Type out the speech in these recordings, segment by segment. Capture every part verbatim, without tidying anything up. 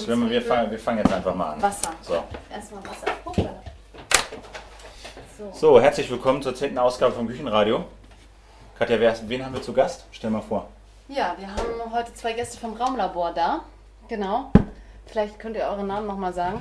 wir, wir, fangen, wir fangen jetzt einfach mal an. Wasser. So, Erstmal Wasser. Hoppla. So. so herzlich willkommen zur zehnten Ausgabe vom Küchenradio. Katja, wer, wen haben wir zu Gast? Stell mal vor. Ja, wir haben heute zwei Gäste vom Raumlabor da. Genau. Vielleicht könnt ihr eure Namen nochmal sagen.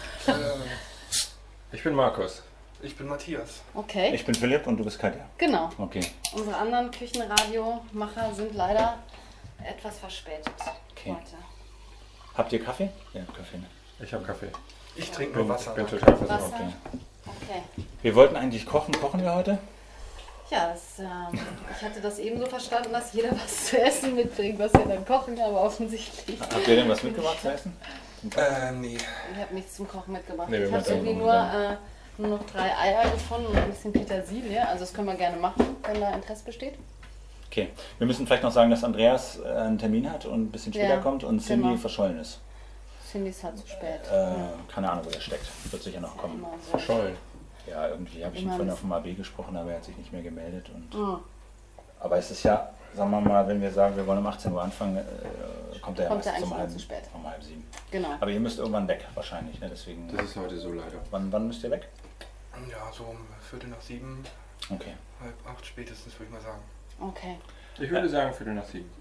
Ich bin Markus. Ich bin Matthias. Okay. Ich bin Philipp und du bist Katja. Genau. Okay. Unsere anderen Küchenradiomacher sind leider etwas verspätet Okay. heute. Habt ihr Kaffee? Ja, Kaffee. Ne? Ich habe Kaffee. Ich trinke Bin, nur Wasser. bin total Wasser. versorgt. Okay. Okay. Wir wollten eigentlich kochen. Kochen wir heute? Ja, das, ähm, ich hatte das eben so verstanden, dass jeder was zu essen mitbringt, was wir dann kochen, aber offensichtlich. Habt ihr denn was mitgebracht zu essen? Äh, nee. Ich habe nichts zum Kochen mitgebracht. Nee, wir ich habe machen irgendwie dann nur, noch äh, nur noch drei Eier gefunden und ein bisschen Petersilie. Also das können wir gerne machen, wenn da Interesse besteht. Okay. Wir müssen vielleicht noch sagen, dass Andreas äh, einen Termin hat und ein bisschen später Ja, kommt und Cindy genau. verschollen ist. Cindy ist halt zu spät. Äh, keine Ahnung, wo der steckt. Wird sicher noch kommen. Immer so. Verschollen. Ja, irgendwie habe ich ihn Immer vorhin ein auf dem A B gesprochen, aber er hat sich nicht mehr gemeldet. Und Mhm. aber es ist ja, sagen wir mal, wenn wir sagen, wir wollen um achtzehn Uhr anfangen, äh, kommt er ja Kommt er meistens eigentlich um immer halb, zu spät. um halb sieben. Genau. Aber ihr müsst irgendwann weg, wahrscheinlich, ne? Deswegen. Das ist heute so leider. Wann, wann müsst ihr weg? Ja, so um Viertel nach sieben, Okay. halb acht spätestens, würde ich mal sagen. Okay. Ich würde sagen Viertel nach sieben.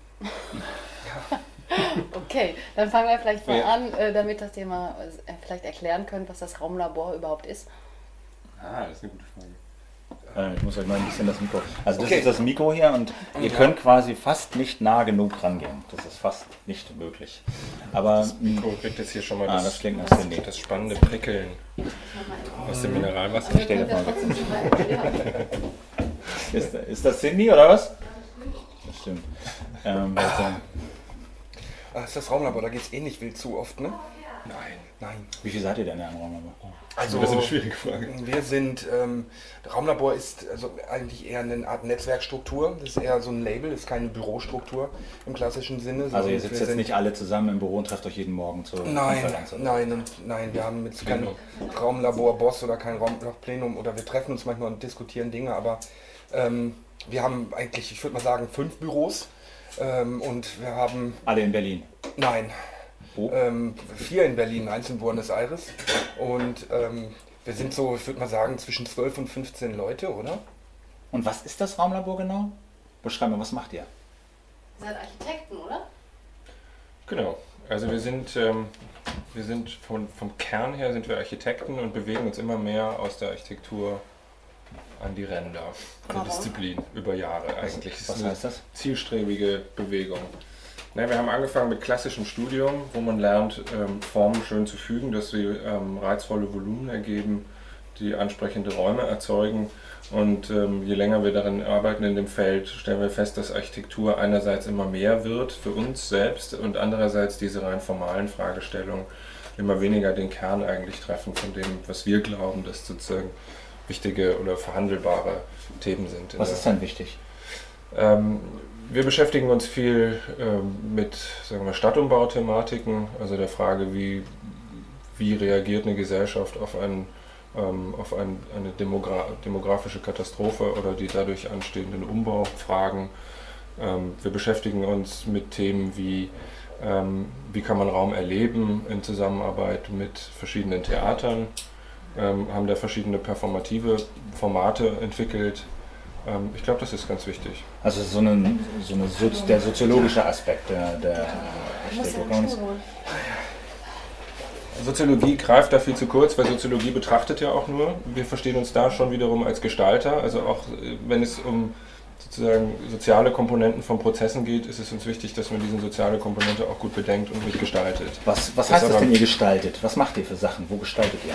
Okay, dann fangen wir vielleicht mal Ja. an, äh, damit das Thema äh, vielleicht erklären könnt, was das Raumlabor überhaupt ist. Ah, das ist eine gute Frage. Äh, ich muss euch mal ein bisschen das Mikro. Also das Okay. ist das Mikro hier und ihr Ja. könnt quasi fast nicht nah genug rangehen. Das ist fast nicht möglich. Aber Mikro kriegt jetzt hier schon mal ah, das, das klingt nach das, Cindy. das spannende Prickeln aus dem Mineralwasser. Ich stell das mal trotzdem schon mal erklären. Ist, ist das Cindy oder was? Das stimmt. Ähm, also, Ah, ist das Raumlabor, da geht es eh nicht wild zu oft, ne? Nein. Nein. wie viel seid ihr denn im Raum? Also, Das ist eine schwierige Frage. wir sind, ähm, Raumlabor ist also eigentlich eher eine Art Netzwerkstruktur. Das ist eher so ein Label, das ist keine Bürostruktur im klassischen Sinne. Also ihr sondern sitzt wir jetzt sind- nicht alle zusammen im Büro und trefft euch jeden Morgen zur Nein, Konferenz, oder? nein, und nein, wir haben jetzt kein Raumlabor-Boss oder kein Raumplenum oder wir treffen uns manchmal und diskutieren Dinge, aber ähm, wir haben eigentlich, ich würde mal sagen, fünf Büros ähm, und wir haben, Alle in Berlin. nein, Wo? ähm, vier in Berlin, eins in Buenos Aires und ähm, wir sind so, ich würde mal sagen, zwischen zwölf und fünfzehn Leute, oder? Und was ist das Raumlabor genau? Beschreib mal, was macht ihr? Ihr seid Architekten, oder? Genau. Also wir sind, ähm, wir sind von, vom Kern her sind wir Architekten und bewegen uns immer mehr aus der Architektur an die Ränder der Warum? Disziplin über Jahre eigentlich. Es ist Was eine heißt das? zielstrebige Bewegung. Na, wir haben angefangen mit klassischem Studium, wo man lernt, ähm, Formen schön zu fügen, dass sie ähm, reizvolle Volumen ergeben, die ansprechende Räume erzeugen. Und ähm, je länger wir darin arbeiten in dem Feld, stellen wir fest, dass Architektur einerseits immer mehr wird für uns selbst und andererseits diese rein formalen Fragestellungen immer weniger den Kern eigentlich treffen von dem, was wir glauben, dass sozusagen wichtige oder verhandelbare Themen sind. in Was der- ist denn wichtig? ähm, wir beschäftigen uns viel ähm, mit, sagen wir, Stadtumbauthematiken, also der Frage, wie, wie reagiert eine Gesellschaft auf, ein, ähm, auf ein, eine Demogra demografische Katastrophe oder die dadurch anstehenden Umbaufragen. Ähm, wir beschäftigen uns mit Themen wie, ähm, wie kann man Raum erleben in Zusammenarbeit mit verschiedenen Theatern, ähm, haben da verschiedene performative Formate entwickelt. Ich glaube, das ist ganz wichtig. Also so, eine, so eine Sozi der soziologische Aspekt der, der Ich muss ja Architektur. einen Stuhl holen. Soziologie greift da viel zu kurz, weil Soziologie betrachtet ja auch nur. Wir verstehen uns da schon wiederum als Gestalter. Also auch äh, wenn es um sozusagen soziale Komponenten von Prozessen geht, ist es uns wichtig, dass man diese soziale Komponente auch gut bedenkt und mitgestaltet. Was, was Das heißt das aber- denn, ihr gestaltet? Was macht ihr für Sachen? Wo gestaltet ihr?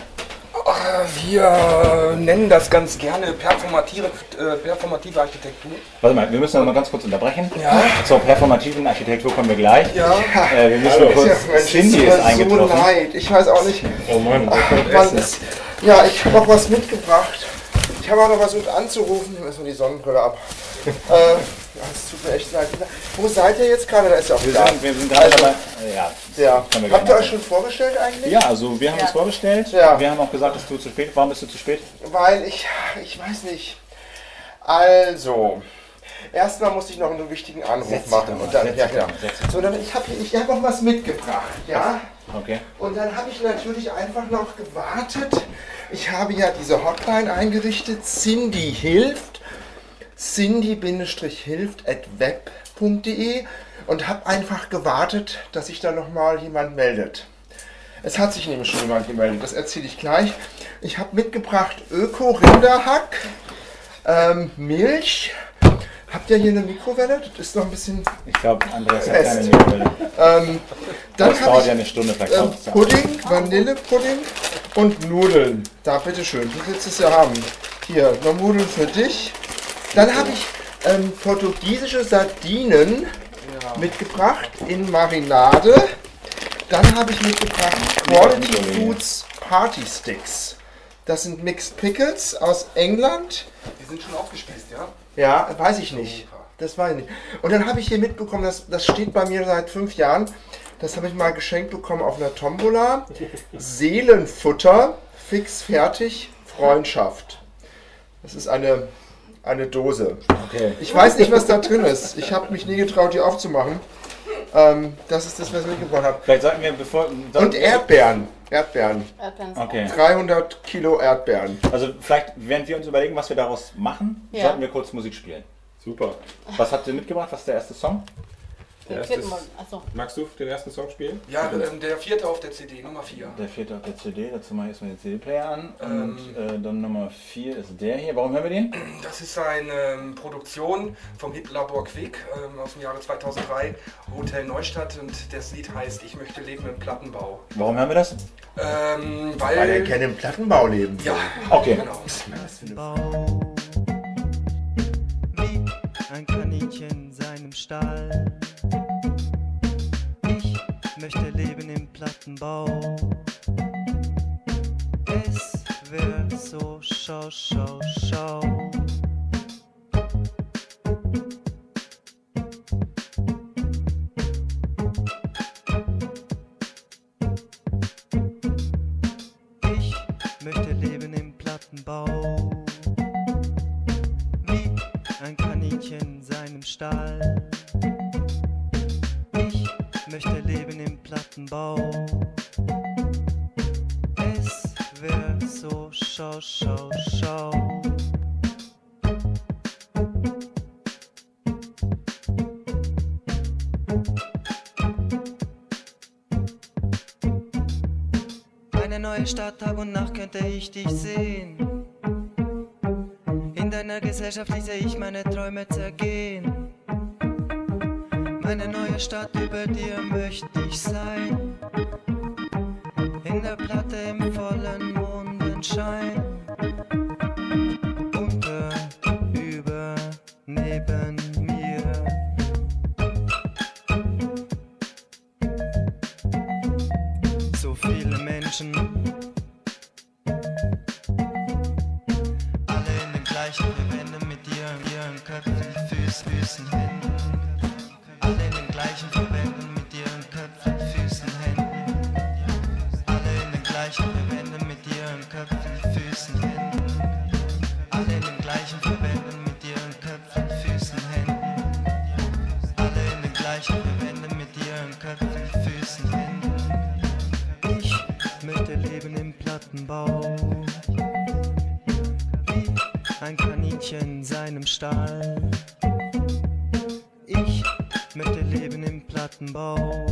Wir nennen das ganz gerne performative, äh, performative Architektur. Warte mal, wir müssen noch mal ganz kurz unterbrechen. Ja. Zur performativen Architektur kommen wir gleich. Ja. Äh, wir müssen Hallo. kurz, Mensch, Cindy es ist tut mir eingetroffen. So leid. Ich weiß auch nicht. Oh Mann, wer kommt Mann, essen? ist, ja, ich habe auch was mitgebracht. Ich habe auch noch versucht anzurufen. Lass mal die Sonnenbrille ab. äh, es tut mir echt leid. Wo seid ihr jetzt gerade? Da ist ja auch Wir wieder. sind, wir sind gerade Also, dabei. Ja, Ja. können wir Habt ihr gerne euch schon vorgestellt eigentlich? Ja, also wir haben Ja. uns vorgestellt. Ja. Wir haben auch gesagt, dass du zu spät. Warum bist du zu spät? Weil ich, ich weiß nicht. Also, erstmal musste ich noch einen wichtigen Anruf Setz dich machen. doch mal, Und dann, setz ja, dich doch genau. mal, setz dich. So, dann, ich habe ich hab noch was mitgebracht. Ja? Okay. Und dann habe ich natürlich einfach noch gewartet. Ich habe ja diese Hotline eingerichtet, Cindy hilft, cindy-hilft at web punkt de und habe einfach gewartet, dass sich da nochmal jemand meldet. Es hat sich nämlich schon jemand gemeldet, das erzähle ich gleich. Ich habe mitgebracht Öko-Rinderhack, ähm, Milch. Habt ihr hier eine Mikrowelle? Das ist noch ein bisschen... Ich glaube, Andreas hat Fest. keine Mikrowelle. Ähm, dann Das habe dauert ich ja eine Stunde, vielleicht ähm, dauert es ja. Pudding, Vanillepudding und Nudeln. Da, bitteschön, du willst es ja haben. Hier, noch Nudeln für dich. Dann habe ich ähm, portugiesische Sardinen mitgebracht in Marinade. Dann habe ich mitgebracht Quality Foods Party Sticks. Das sind Mixed Pickles aus England. Die sind schon aufgespießt, ja? Ja, weiß ich nicht. Das weiß ich nicht. Und dann habe ich hier mitbekommen, das, das steht bei mir seit fünf Jahren. Das habe ich mal geschenkt bekommen auf einer Tombola. Seelenfutter, fix fertig, Freundschaft. Das ist eine, eine Dose. Okay. Ich weiß nicht, was da drin ist. Ich habe mich nie getraut, die aufzumachen. Ähm, das ist das, was ich mitgebracht habe. Vielleicht sollten wir, bevor... Und Erdbeeren. Erdbeeren. Erdbeeren ist Okay. dreihundert Kilo Erdbeeren. Also vielleicht, während wir uns überlegen, was wir daraus machen, Ja. sollten wir kurz Musik spielen. Super. Was habt ihr mitgebracht? Was ist der erste Song? Der auch. erste Vierten ist- Mal. Achso. Magst du den ersten Song spielen? Ja, ähm, der vierte auf der C D, Nummer vier. Der vierte auf der C D, dazu mache ich erstmal den C D-Player an. Ähm. Und äh, dann Nummer vier ist der hier. Warum hören wir den? Das ist eine ähm, Produktion vom Hitlabor Quick ähm, aus dem Jahre zweitausenddrei, Hotel Neustadt, und das Lied heißt Ich möchte leben im Plattenbau. Warum hören wir das? Ähm, weil... Weil er gerne im Plattenbau leben will. Ja, Okay. genau. Bau. Wie ein Kaninchen in seinem Stall. Ich möchte leben im Plattenbau. Es wär so schau, schau, schau. Ich möchte leben im Plattenbau. Wie ein Kaninchen in seinem Stall. Ich möchte leben im Plattenbau. Es wär so schau, schau, schau. Eine neue Stadt, Tag und Nacht könnte ich dich sehen. In deiner Gesellschaft ließe ich meine Träume zergehen. Meine neue Stadt, über dir möchte ich sein. In der Platte im vollen Mondenschein. Unter, über, neben mir. So viele Menschen. Alle in den gleichen Verbänden mit ihren, ihren Köpfen, Füßen, Füßen, Händen. Alle in den gleichen Verbänden mit ihren Köpfen, Füßen, Händen. Alle in den gleichen Verbänden mit ihren Köpfen, Füßen, Händen. Alle in den gleichen Verbänden mit ihren Köpfen, Füßen, Händen. Alle in den gleichen Verbänden mit ihren Köpfen, Füßen, Händen. Ich möchte leben im Plattenbau. Wie ein Kaninchen in seinem Stall. Ich möchte leben im Plattenbau.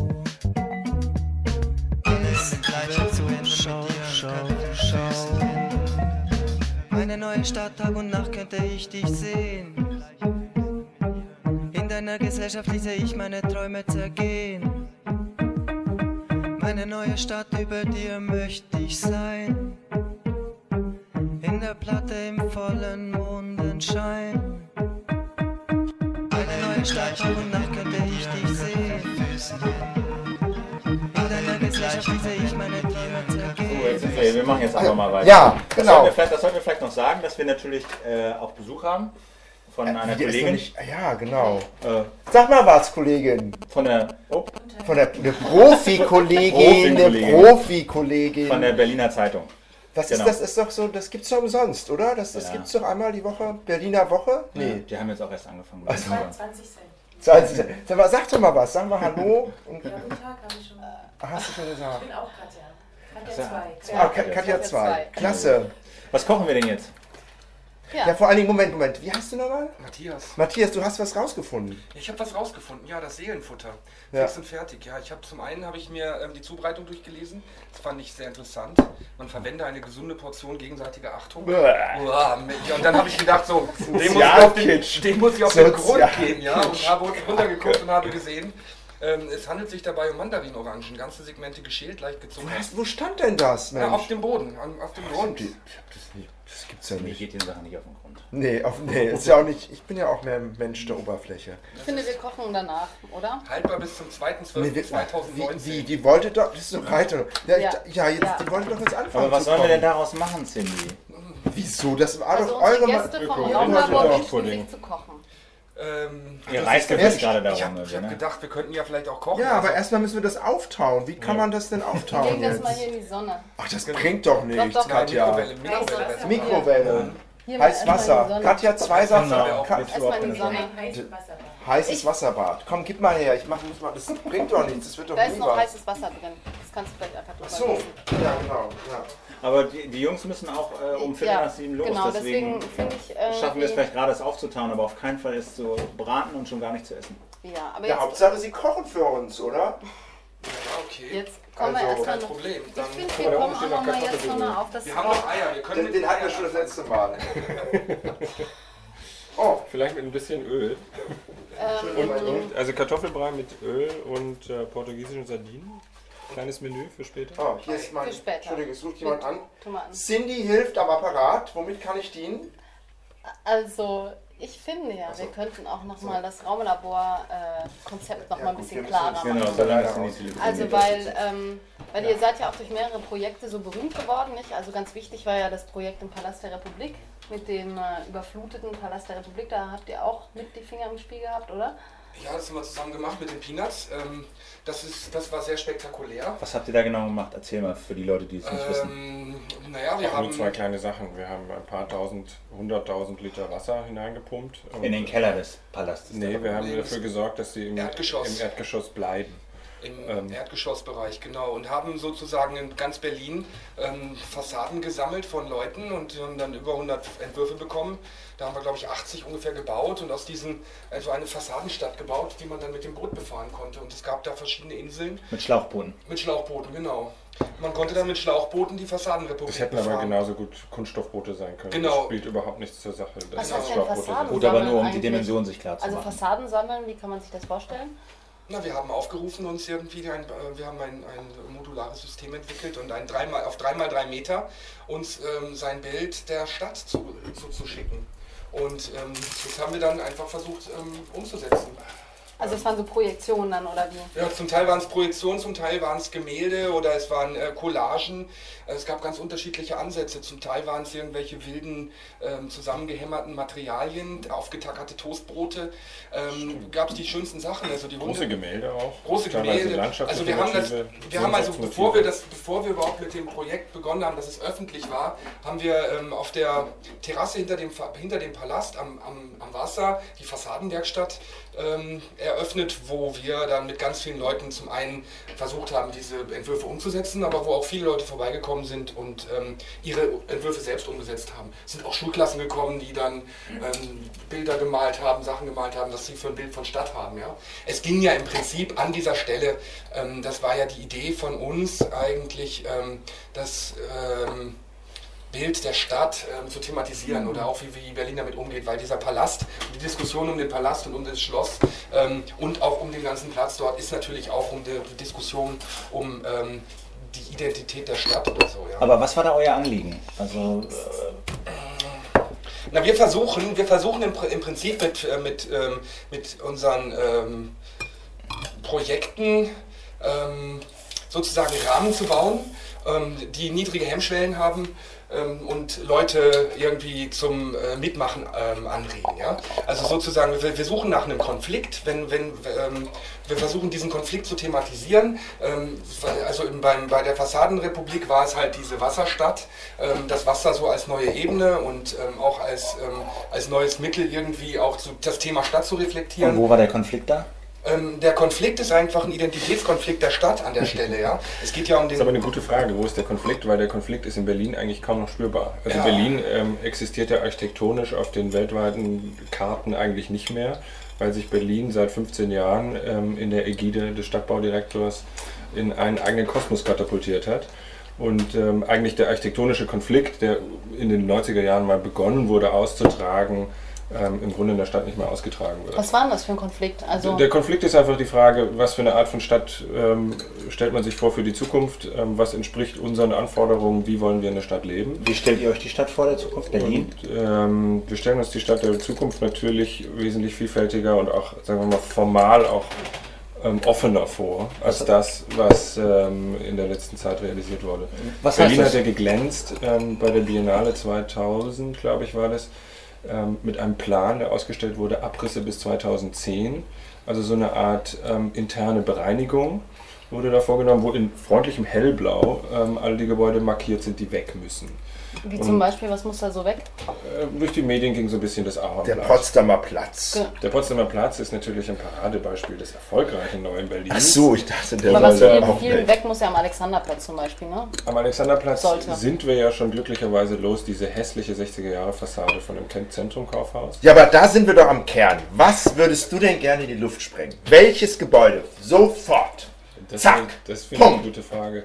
Alles wird so schau, schau, schau. Meine neue Stadt, Tag und Nacht könnte ich dich sehen. In deiner Gesellschaft ließe ich meine Träume zergehen. Meine neue Stadt, über dir möchte ich sein. In der Platte im vollen Mondenschein. Eine neue Stadt, Tag und Nacht könnte ich dich sehen. In deiner Gesellschaft ließe ich meine Träume So, jetzt zergehen. sind wir, wir machen jetzt einfach mal weiter. Ja, Das genau. sollten wir vielleicht, das sollten wir vielleicht noch sagen, dass wir natürlich äh, auch Besuch haben von einer Die ist doch Kollegin. nicht, ja, genau. Äh, Sag mal was, Kollegin. von der oh, Von der eine Profi-Kollegin, eine Profi-Kollegin. Profi-Kollegin. von der Berliner Zeitung. Das genau. ist, das ist doch so, das gibt's doch umsonst, oder? Das, das Ja. gibt's doch einmal die Woche. Berliner Woche? Nee. Nee. Die haben jetzt auch erst angefangen. Also- zwanzig Cent. Sag, sag, mal, sag doch mal was, sag mal Hallo. Und, Ja, guten Tag, habe ich schon. ach, hast du schon gesagt? Ich bin auch Katja. Katja zwei. Ah, Ka- Katja zwei. Klasse. Was kochen wir denn jetzt? Ja. Ja, vor allen Dingen, Moment, Moment. Wie heißt du nochmal? Matthias. Matthias, du hast was rausgefunden. Ich habe was rausgefunden, ja, das Seelenfutter. Ja. Fix und fertig, ja. Ich habe zum einen habe ich mir ähm, die Zubereitung durchgelesen. Das fand ich sehr interessant. Man verwende eine gesunde Portion gegenseitiger Achtung. Uah, mit- ja, und dann habe ich gedacht, so, dem muss ich auf den, Sozialkitsch. dem muss ich auf den Grund Sozialkitsch. gehen, ja. Und habe runtergeguckt und habe gesehen, ähm, es handelt sich dabei um Mandarinorangen, ganze Segmente geschält, leicht Wo, gezogen. hast, wo stand denn das, Mensch? Ja, auf dem Boden, an- auf dem Grund. Ich hab das nicht. Das gibt's ja Mir nicht. geht den Sachen nicht auf den Grund. Nee, auf, nee, ist ja auch nicht. Ich bin ja auch mehr ein Mensch der Oberfläche. Ich finde, wir kochen danach, oder? Haltbar bis zum zweiten Nee, zwölften wie, zweitausendneunzehn. wie, die wollte doch. Das ist eine breite. Ja, Ja. ich, ja jetzt, Ja. die wollte doch jetzt anfangen. Aber was zu sollen wir denn kochen. daraus machen, Cindy? Wieso? Das war Also doch unsere eure. Gäste Ma- vom Öko- Raumlabor Öko- wünschen Pudding. sich zu kochen. Ähm, Ihr das reißt ist ja der jetzt gerade Ich darum. habe irgendwie, hab ne? gedacht, wir könnten ja vielleicht auch kochen. Ja, aber Also, erstmal müssen wir das auftauen. Wie kann man das denn Wir auftauen legen das jetzt? mal hier in die Sonne. Ach, das bringt doch nichts, Doch, doch. nein, Katja. Mikrowelle, Mikrowelle. Also, Mikrowelle. Hier mal Heiß erstmal in die Wasser. Sonne. Katja, zwei Sachen. Genau. Ka Erstmal in die Sonne. Ein heißes Wasserbad. heißes Wasserbad. Komm, gib mal her. Ich mach, muss mal. Das bringt doch nichts. Das wird doch Da ist nie noch was. heißes Wasser drin. Das kannst du vielleicht einfach drüber Ach so. gießen. Ja, genau. Ja. Aber die, die Jungs müssen auch äh, um Viertel Ja, nach sieben los. genau, deswegen deswegen finde ich. Äh, schaffen wir es die- vielleicht gerade, es aufzutauen, aber auf keinen Fall ist zu braten und schon gar nicht zu essen. Ja, aber Ja, jetzt, Hauptsache, sie kochen für uns, oder? Ja, okay. jetzt kommen wir Also, erstmal Kein noch. Problem. Ich Dann, finde, mal, wir da kommen oben auch steht noch noch mal jetzt Kartoffeln. noch mal auf das wir haben noch Eier. Wir können Den, mit den hatten wir Eiern schon das anfangen. letzte Mal. Oh, Vielleicht mit ein bisschen Öl. Ähm, Und, und, also Kartoffelbrei mit Öl und äh, portugiesischen Sardinen. Kleines Menü für später. oh, hier ist mein. Für später. Entschuldigung, es ruft jemand an. Tomaten. Cindy hilft am Apparat. Womit kann ich dienen? Also, ich finde ja, wir könnten auch noch mal das Raumlabor-Konzept noch Ja, mal ein gut, bisschen wir müssen klarer uns- machen. Genau, solange Cindy telefoniert. Also weil, ähm, weil ihr seid ja auch durch mehrere Projekte so berühmt geworden, nicht? Also ganz wichtig war ja das Projekt im Palast der Republik mit dem äh, überfluteten Palast der Republik. Da habt ihr auch mit die Finger im Spiel gehabt, oder? Ja, das haben wir zusammen gemacht mit den Peanuts. Ähm, das, ist, das war sehr spektakulär. Was habt ihr da genau gemacht? Erzähl mal für die Leute, die es nicht wissen. Ähm, naja, wir Auch haben nur zwei kleine Sachen. Wir haben ein paar tausend, hunderttausend Liter Wasser hineingepumpt. Und In den Keller des Palastes. Nee, wir haben Nee, dafür gesorgt, dass sie im Erdgeschoss. im Erdgeschoss bleiben. im Ähm. Erdgeschossbereich, genau, und haben sozusagen in ganz Berlin ähm, Fassaden gesammelt von Leuten und haben dann über hundert Entwürfe bekommen. Da haben wir, glaube ich, achtzig ungefähr gebaut und aus diesen, also eine Fassadenstadt gebaut, die man dann mit dem Boot befahren konnte. Und es gab da verschiedene Inseln Mit Schlauchbooten. mit Schlauchbooten, genau. Man konnte dann mit Schlauchbooten die Fassadenrepublik Das hätten aber befahren. genauso gut Kunststoffboote sein können. Genau. Das spielt überhaupt nichts zur Sache. dass Was das heißt denn Schlauchboote Fassaden? sind. Gut, aber nur um die eigentlich- Dimension sich klar zu Also machen. Fassaden sammeln, wie kann man sich das vorstellen? Na, wir haben aufgerufen, uns irgendwie ein, äh, wir haben ein, ein modulares System entwickelt und ein drei mal, auf drei mal drei Meter uns ähm, sein Bild der Stadt zu, zu, zu schicken. Und ähm, das haben wir dann einfach versucht ähm, umzusetzen. Also es waren so Projektionen dann, oder wie? Ja, zum Teil waren es Projektionen, zum Teil waren es Gemälde oder es waren äh, Collagen. Es gab ganz unterschiedliche Ansätze. Zum Teil waren es irgendwelche wilden, ähm, zusammengehämmerten Materialien, aufgetackerte Toastbrote. Ähm, gab es die schönsten Sachen. Also die Große Hunde- Gemälde auch. Große teilweise Gemälde. landschaftliche Also wir haben das, Motive, wir haben also bevor wir Sehnsuchtsmotive. das, bevor wir überhaupt mit dem Projekt begonnen haben, dass es öffentlich war, haben wir ähm, auf der Terrasse hinter dem, Fa- hinter dem Palast am, am, am Wasser die Fassadenwerkstatt ähm, eröffnet, wo wir dann mit ganz vielen Leuten zum einen versucht haben, diese Entwürfe umzusetzen, aber wo auch viele Leute vorbeigekommen sind und ähm, ihre Entwürfe selbst umgesetzt haben. Es sind auch Schulklassen gekommen, die dann ähm, Bilder gemalt haben, Sachen gemalt haben, was sie für ein Bild von Stadt haben. Ja? Es ging ja im Prinzip an dieser Stelle, ähm, das war ja die Idee von uns eigentlich, ähm, das ähm, Bild der Stadt ähm, zu thematisieren oder auch wie, wie Berlin damit umgeht, weil dieser Palast, die Diskussion um den Palast und um das Schloss ähm, und auch um den ganzen Platz dort ist natürlich auch um die, die Diskussion um ähm, die Identität der Stadt oder so. Ja. Aber was war da euer Anliegen? Also, äh, Na, wir versuchen, wir versuchen im, Pr- im Prinzip mit, äh, mit, ähm, mit unseren ähm, Projekten ähm, sozusagen Rahmen zu bauen, ähm, die niedrige Hemmschwellen haben ähm, und Leute irgendwie zum äh, Mitmachen ähm, anregen. Ja? Also sozusagen, wir, wir suchen nach einem Konflikt, wenn, wenn ähm, wir versuchen diesen Konflikt zu thematisieren. Ähm, also im, beim, bei der Fassadenrepublik war es halt diese Wasserstadt, ähm, das Wasser so als neue Ebene und ähm, auch als, ähm, als neues Mittel irgendwie auch so das Thema Stadt zu reflektieren. Und wo war der Konflikt da? Ähm, der Konflikt ist einfach ein Identitätskonflikt der Stadt an der Stelle, ja. Es geht ja um den... Das ist aber eine gute Frage, wo ist der Konflikt? Weil der Konflikt ist in Berlin eigentlich kaum noch spürbar. Also Ja. Berlin ähm, existiert ja architektonisch auf den weltweiten Karten eigentlich nicht mehr, weil sich Berlin seit fünfzehn Jahren ähm, in der Ägide des Stadtbaudirektors in einen eigenen Kosmos katapultiert hat. Und ähm, eigentlich der architektonische Konflikt, der in den neunziger Jahren mal begonnen wurde auszutragen, ähm, im Grunde in der Stadt nicht mehr ausgetragen wird. Was war denn das für ein Konflikt? Also Der Konflikt ist einfach die Frage, was für eine Art von Stadt ähm, stellt man sich vor für die Zukunft, ähm, was entspricht unseren Anforderungen, wie wollen wir in der Stadt leben. Wie stellt ihr euch die Stadt vor der Zukunft? Berlin? Und, ähm, wir stellen uns die Stadt der Zukunft natürlich wesentlich vielfältiger und auch, sagen wir mal, formal auch ähm, offener vor, als das, was ähm, in der letzten Zeit realisiert wurde. Was Berlin heißt hat das? ja geglänzt ähm, bei der Biennale zweitausend, glaube ich, war das, ähm, mit einem Plan, der ausgestellt wurde, Abrisse bis zweitausendzehn. Also so eine Art ähm, interne Bereinigung wurde da vorgenommen, wo in freundlichem Hellblau ähm, alle die Gebäude markiert sind, die weg müssen. wie zum Beispiel, was muss da so weg? Äh, durch die Medien ging so ein bisschen das Der Ahornblatt. Potsdamer Platz. Ge- Der Potsdamer Platz ist natürlich ein Paradebeispiel des erfolgreichen neuen Berlins. Ach so, ich dachte, der Aber was soll viel, auch viel weg. weg muss ja am Alexanderplatz zum Beispiel, ne? Am Alexanderplatz Sollte. sind wir ja schon glücklicherweise los, diese hässliche sechziger-Jahre-Fassade von dem Zentrum-Kaufhaus. Ja, aber da sind wir doch am Kern. Was würdest du denn gerne in die Luft sprengen? Welches Gebäude? Sofort. Das, Zack. Das finde ich eine Punkt. gute Frage.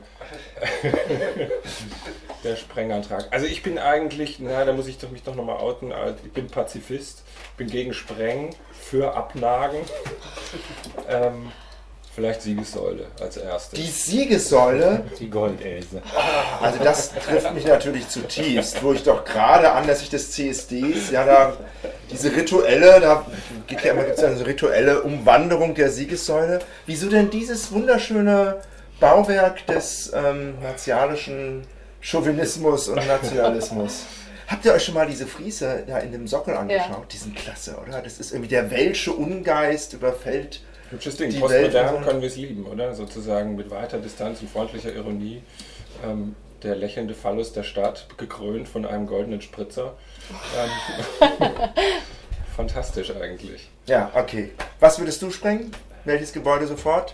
Der Sprengantrag. Also ich bin eigentlich, na, da muss ich doch mich doch nochmal outen, ich bin Pazifist, bin gegen Sprengen, für Abnagen. ähm, vielleicht Siegessäule als erstes. Die Siegessäule, Die Goldelse. also das trifft mich natürlich zutiefst, wo ich doch gerade anlässlich des C S Ds, ja, da diese rituelle, da gibt ja immer gibt's ja eine rituelle Umwanderung der Siegessäule. Wieso denn dieses wunderschöne Bauwerk des ähm, martialischen Chauvinismus und Nationalismus? Habt ihr euch schon mal diese Friese da in dem Sockel angeschaut? Ja. Die sind klasse, oder? Das ist irgendwie der welsche Ungeist überfällt. Hübsches Ding. Die Postmodern Welt- können wir es lieben, oder? Sozusagen mit weiter Distanz und freundlicher Ironie. Ähm, der lächelnde Phallus der Stadt, gekrönt von einem goldenen Spritzer. Ähm, fantastisch eigentlich. Ja, okay. Was würdest du sprengen? Welches Gebäude sofort?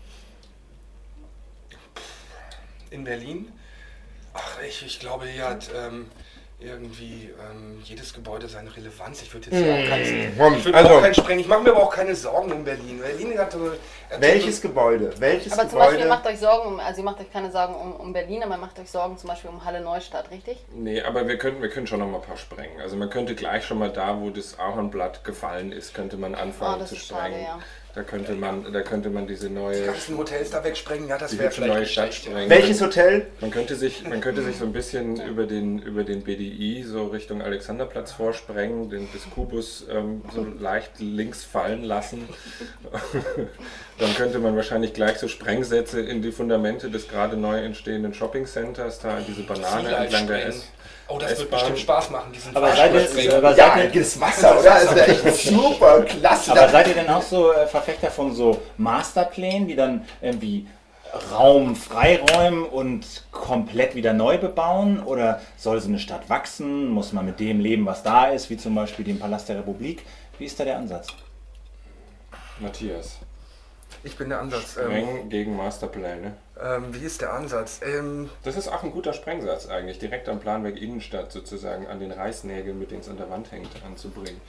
In Berlin? Ach, ich, ich glaube, hier hat ähm, irgendwie ähm, jedes Gebäude seine Relevanz. Ich würde jetzt auch keinen, komm, ich würde also- auch keinen sprengen. Ich mache mir aber auch keine Sorgen um Berlin. Berlin hat, hat Welches Gebäude? Welches Aber zum Beispiel, ihr Gebäude? macht euch Sorgen, um, also ihr macht euch keine Sorgen um, um Berlin, aber ihr macht euch Sorgen zum Beispiel um Halle Neustadt, richtig? Nee, aber wir können, wir können schon noch mal ein paar sprengen. Also man könnte gleich schon mal da, wo das Ahornblatt gefallen ist, könnte man anfangen Oh, das zu ist schade, sprengen. ja. Da könnte man, da könnte man diese die neue, ganzen Hotels da wegsprengen. Ja, das die wäre hübsche vielleicht neue nicht Stadt schlecht. Ja. sprengen. Welches Hotel? Man könnte sich, man könnte sich so ein bisschen über den, über den B D I so Richtung Alexanderplatz vorsprengen, den des Kubus ähm, so leicht links fallen lassen. Dann könnte man wahrscheinlich gleich so Sprengsätze in die Fundamente des gerade neu entstehenden Shoppingcenters, da in diese Banane Zielalt entlang der sprengen. S. Oh, das wird S-Bahn. bestimmt Spaß machen, diesen Aber seid ihr, Fahrstuhl. aber Ja, seid ihr, das Wasser, oder? Das ist ja echt super, klasse. aber seid ihr denn auch so äh, Verfechter von so Masterplänen, die dann irgendwie Raum freiräumen und komplett wieder neu bebauen? Oder soll so eine Stadt wachsen? Muss man mit dem leben, was da ist, wie zum Beispiel dem Palast der Republik? Wie ist da der Ansatz? Matthias. Ich bin der Ansatz. Ähm, Spreng gegen Masterpläne. ähm, wie ist der Ansatz? Ähm, Das ist auch ein guter Sprengsatz eigentlich, direkt am Planwerk Innenstadt sozusagen an den Reißnägeln, mit denen es an der Wand hängt, anzubringen.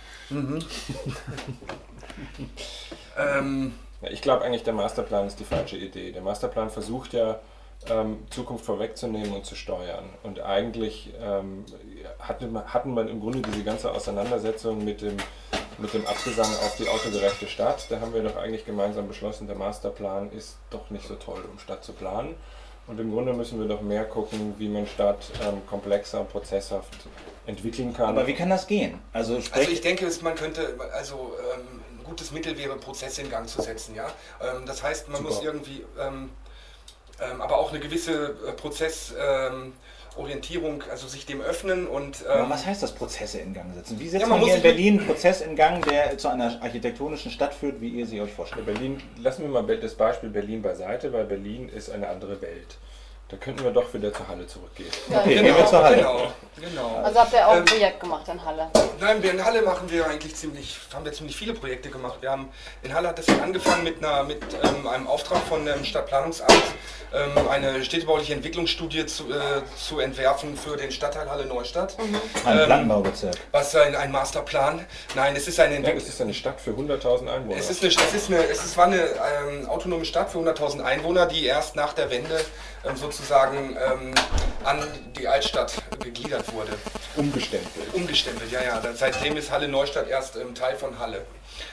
ähm, Ja, ich glaube eigentlich, der Masterplan ist die falsche Idee. Der Masterplan versucht ja, ähm, Zukunft vorwegzunehmen und zu steuern. Und eigentlich ähm, hatten, wir- hatten wir im Grunde diese ganze Auseinandersetzung mit dem, mit dem Abgesang auf die autogerechte Stadt. Da haben wir doch eigentlich gemeinsam beschlossen, der Masterplan ist doch nicht so toll, um Stadt zu planen. Und im Grunde müssen wir doch mehr gucken, wie man Stadt ähm, komplexer, prozesshaft entwickeln kann. Aber wie kann das gehen? Also, Also sprech, ich denke, es- man könnte, also ähm, ein gutes Mittel wäre, Prozesse in Gang zu setzen, ja. Ähm, das heißt, man Super. muss irgendwie, ähm, ähm, aber auch eine gewisse äh, Prozessorientierung, ähm, also sich dem öffnen und... Ähm, Aber was heißt das, Prozesse in Gang setzen? Wie setzt Ja, man, man hier muss in sich- Berlin einen Prozess in Gang, der zu einer architektonischen Stadt führt, wie ihr sie euch vorstellt? Berlin, lassen wir mal das Beispiel Berlin beiseite, weil Berlin ist eine andere Welt. Da könnten wir doch wieder zur Halle zurückgehen. Ja, Okay, genau. gehen wir zur Halle. Genau, genau. Also habt ihr auch ein Ähm, Projekt gemacht in Halle? Nein, wir in Halle machen wir eigentlich ziemlich, haben wir ziemlich viele Projekte gemacht. Wir haben, in Halle hat das angefangen mit, einer, mit ähm, einem Auftrag von dem Stadtplanungsamt, ähm, eine städtebauliche Entwicklungsstudie zu, äh, zu entwerfen für den Stadtteil Halle Neustadt. Ein Ähm, Plattenbaubezirk. Was ein, ein Masterplan? Nein, es ist eine Ja, Entwicklung. es ist eine Stadt für hunderttausend Einwohner. Es, ist eine, es, ist eine, es ist, war eine ähm, autonome Stadt für hunderttausend Einwohner, die erst nach der Wende ähm, sozusagen ähm, an die Altstadt gegliedert wurde. umgestempelt. Umgestempelt, ja, ja. Da- Seitdem ist Halle Neustadt erst ähm, Teil von Halle.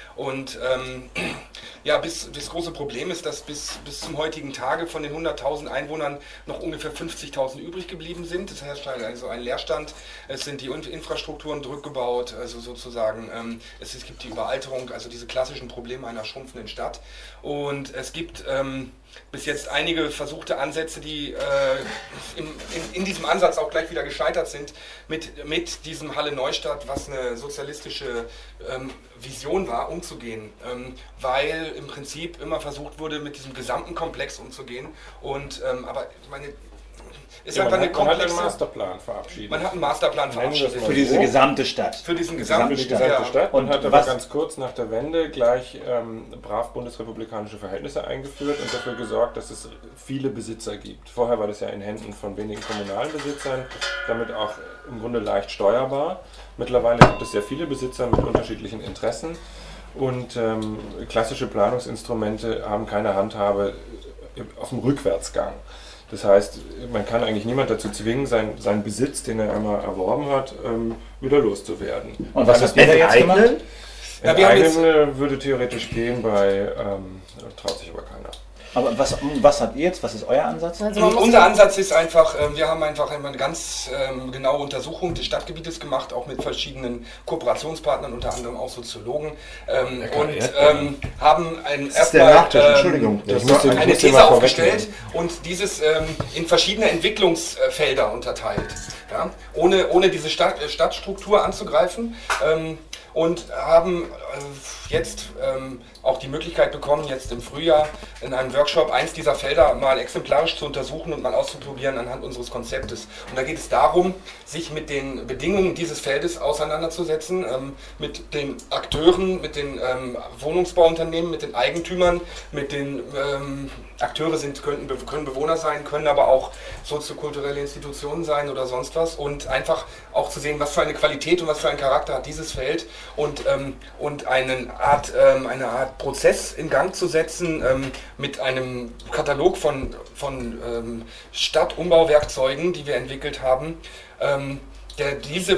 Und ähm, ja, bis, das große Problem ist, dass bis, bis zum heutigen Tage von den hunderttausend Einwohnern noch ungefähr fünfzigtausend übrig geblieben sind. Das herrscht also ein Leerstand. Es sind die In- Infrastrukturen zurückgebaut, also sozusagen. Ähm, es, es gibt die Überalterung, also diese klassischen Probleme einer schrumpfenden Stadt. Und es gibt ähm, bis jetzt einige versuchte Ansätze, die äh, im, in, in diesem Ansatz auch gleich wieder gescheitert sind, mit, mit diesem Halle Neustadt, was eine sozialistische ähm, Vision war, umzugehen, ähm, weil im Prinzip immer versucht wurde, mit diesem gesamten Komplex umzugehen. Und ähm, aber ich meine, ist Ja, einfach man, eine hat, man hat einen komplexe. Masterplan verabschiedet. Man hat einen Masterplan Nennen wir es verabschiedet. mal Für diese so. gesamte Stadt. Für diesen Für gesamten die Stadt. gesamte Ja. Stadt Und und hat aber was- ganz kurz nach der Wende gleich ähm, brav bundesrepublikanische Verhältnisse eingeführt und dafür gesorgt, dass es viele Besitzer gibt. Vorher war das ja in Händen von wenigen kommunalen Besitzern, damit auch im Grunde leicht steuerbar. Mittlerweile gibt es sehr viele Besitzer mit unterschiedlichen Interessen und ähm, klassische Planungsinstrumente haben keine Handhabe auf dem Rückwärtsgang. Das heißt, man kann eigentlich niemand dazu zwingen, sein, seinen Besitz, den er einmal erworben hat, ähm, wieder loszuwerden. Und was habt ihr da jetzt gemacht? Enteignen? Ja, wir haben jetzt- Enteignen würde theoretisch gehen, bei ähm, traut sich aber keiner. Aber was, was habt ihr jetzt? Was ist euer Ansatz? Also man muss Unser Ansatz ist einfach, ähm, wir haben einfach einmal eine ganz ähm, genaue Untersuchung des Stadtgebietes gemacht, auch mit verschiedenen Kooperationspartnern, unter anderem auch Soziologen, ähm, und ähm, haben ein Das ist der Nachtisch, Entschuldigung. Ich Das muss den- war- eine muss den These mal aufgestellt vorwegnehmen. und dieses ähm, in verschiedene Entwicklungsfelder unterteilt, ja? ohne, ohne diese Stadt, äh, Stadtstruktur anzugreifen, ähm, und haben äh, jetzt ähm, auch die Möglichkeit bekommen, jetzt im Frühjahr in einem Workshop eins dieser Felder mal exemplarisch zu untersuchen und mal auszuprobieren anhand unseres Konzeptes. Und da geht es darum, sich mit den Bedingungen dieses Feldes auseinanderzusetzen, ähm, mit den Akteuren, mit den ähm, Wohnungsbauunternehmen, mit den Eigentümern, mit den ähm, Akteure sind, könnten, können Bewohner sein, können aber auch soziokulturelle Institutionen sein oder sonst was und einfach auch zu sehen, was für eine Qualität und was für einen Charakter hat dieses Feld und, ähm, und eine Art, ähm, eine Art Prozess in Gang zu setzen ähm, mit einem Katalog von, von ähm, Stadtumbauwerkzeugen, die wir entwickelt haben. Ähm, Der, diese,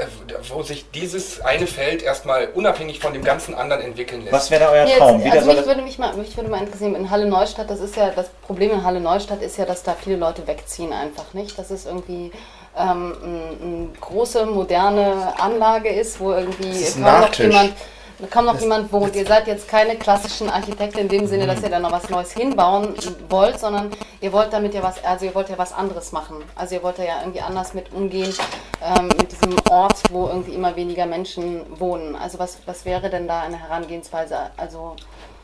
wo sich dieses eine Feld erstmal unabhängig von dem ganzen anderen entwickeln lässt. Was wäre da euer Jetzt, Traum? Wie der also soll mich das- würde, mich, mal, mich würde mal interessieren, in Halle Neustadt, das ist ja, das Problem in Halle Neustadt ist ja, dass da viele Leute wegziehen einfach, nicht? Dass es irgendwie ähm, eine große, moderne Anlage ist, wo irgendwie ist ein kaum noch Nachtisch. jemand, kaum noch jemand wohnt. Ihr seid jetzt keine klassischen Architekten in dem Sinne, dass ihr da noch was Neues hinbauen wollt, sondern ihr wollt damit ja was, also ihr wollt ja was anderes machen. Also ihr wollt ja irgendwie anders mit umgehen, ähm, mit diesem Ort, wo irgendwie immer weniger Menschen wohnen. Also was, was wäre denn da eine Herangehensweise, also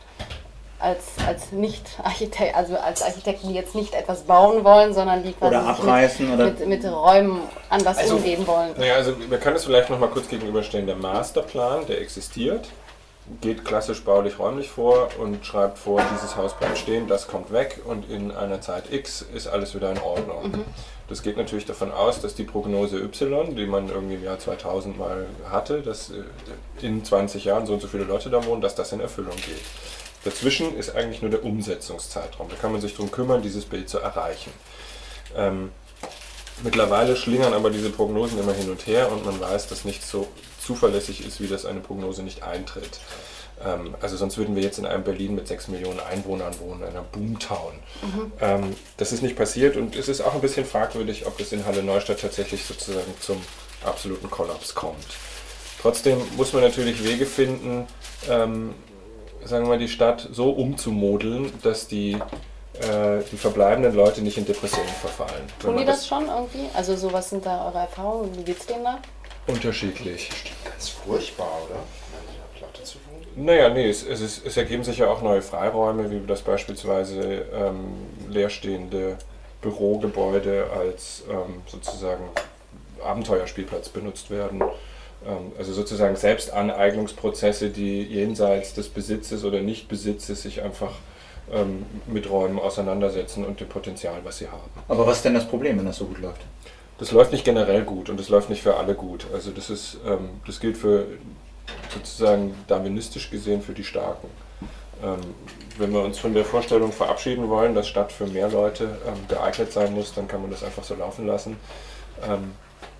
als, als Nicht-Architekt, also als Architekten, die jetzt nicht etwas bauen wollen, sondern die quasi Oder abreißen oder- mit, mit, mit Räumen anders Also- umgehen wollen. Naja, also man kann es vielleicht noch mal kurz gegenüberstellen. Der Masterplan, der existiert, geht klassisch baulich-räumlich vor und schreibt vor, dieses Haus bleibt stehen, das kommt weg und in einer Zeit X ist alles wieder in Ordnung. Das geht natürlich davon aus, dass die Prognose Y, die man irgendwie im Jahr zweitausend mal hatte, dass äh, in zwanzig Jahren so und so viele Leute da wohnen, dass das in Erfüllung geht. Dazwischen ist eigentlich nur der Umsetzungszeitraum. Da kann man sich darum kümmern, dieses Bild zu erreichen. Ähm, mittlerweile schlingern aber diese Prognosen immer hin und her und man weiß, dass nichts so zuverlässig ist, wie das eine Prognose nicht eintritt. Ähm, also sonst würden wir jetzt in einem Berlin mit sechs Millionen Einwohnern wohnen, einer Boomtown. Ähm, das ist nicht passiert und es ist auch ein bisschen fragwürdig, ob es in Halle Neustadt tatsächlich sozusagen zum absoluten Kollaps kommt. Trotzdem muss man natürlich Wege finden, ähm, sagen wir mal, die Stadt so umzumodeln, dass die äh, die verbleibenden Leute nicht in Depressionen verfallen. Tun die das schon irgendwie? Also so, was sind da eure Erfahrungen? Wie geht's denen da? Unterschiedlich. Ganz furchtbar, oder? In der Platte zu wohnen. Naja, nee, es, es, ist, es ergeben sich ja auch neue Freiräume, wie das beispielsweise ähm, leerstehende Bürogebäude als ähm, sozusagen Abenteuerspielplatz benutzt werden. Ähm, also sozusagen Selbstaneignungsprozesse, die jenseits des Besitzes oder Nichtbesitzes sich einfach ähm, mit Räumen auseinandersetzen und dem Potenzial, was sie haben. Aber was ist denn das Problem, wenn das so gut läuft? Das läuft nicht generell gut und das läuft nicht für alle gut. Also das ist, ähm, das gilt für sozusagen darwinistisch gesehen für die Starken. Ähm, wenn wir uns von der Vorstellung verabschieden wollen, dass Stadt für mehr Leute ähm, geeignet sein muss, dann kann man das einfach so laufen lassen. Ähm,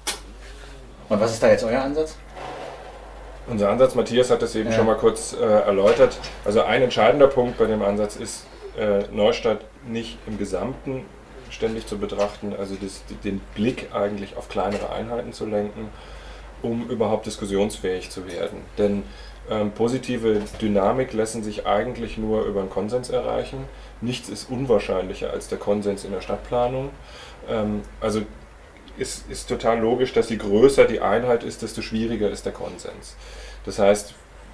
Und was ist da jetzt euer Ansatz? unser Ansatz, Matthias hat das eben Ja. schon mal kurz äh, erläutert. Also ein entscheidender Punkt bei dem Ansatz ist, äh, Neustadt nicht im Gesamten ständig zu betrachten, also das, den Blick eigentlich auf kleinere Einheiten zu lenken, um überhaupt diskussionsfähig zu werden. Denn ähm, positive Dynamik lassen sich eigentlich nur über einen Konsens erreichen. Nichts ist unwahrscheinlicher als der Konsens in der Stadtplanung. Ähm, also ist, ist total logisch, dass je größer die Einheit ist, desto schwieriger ist der Konsens. Das heißt,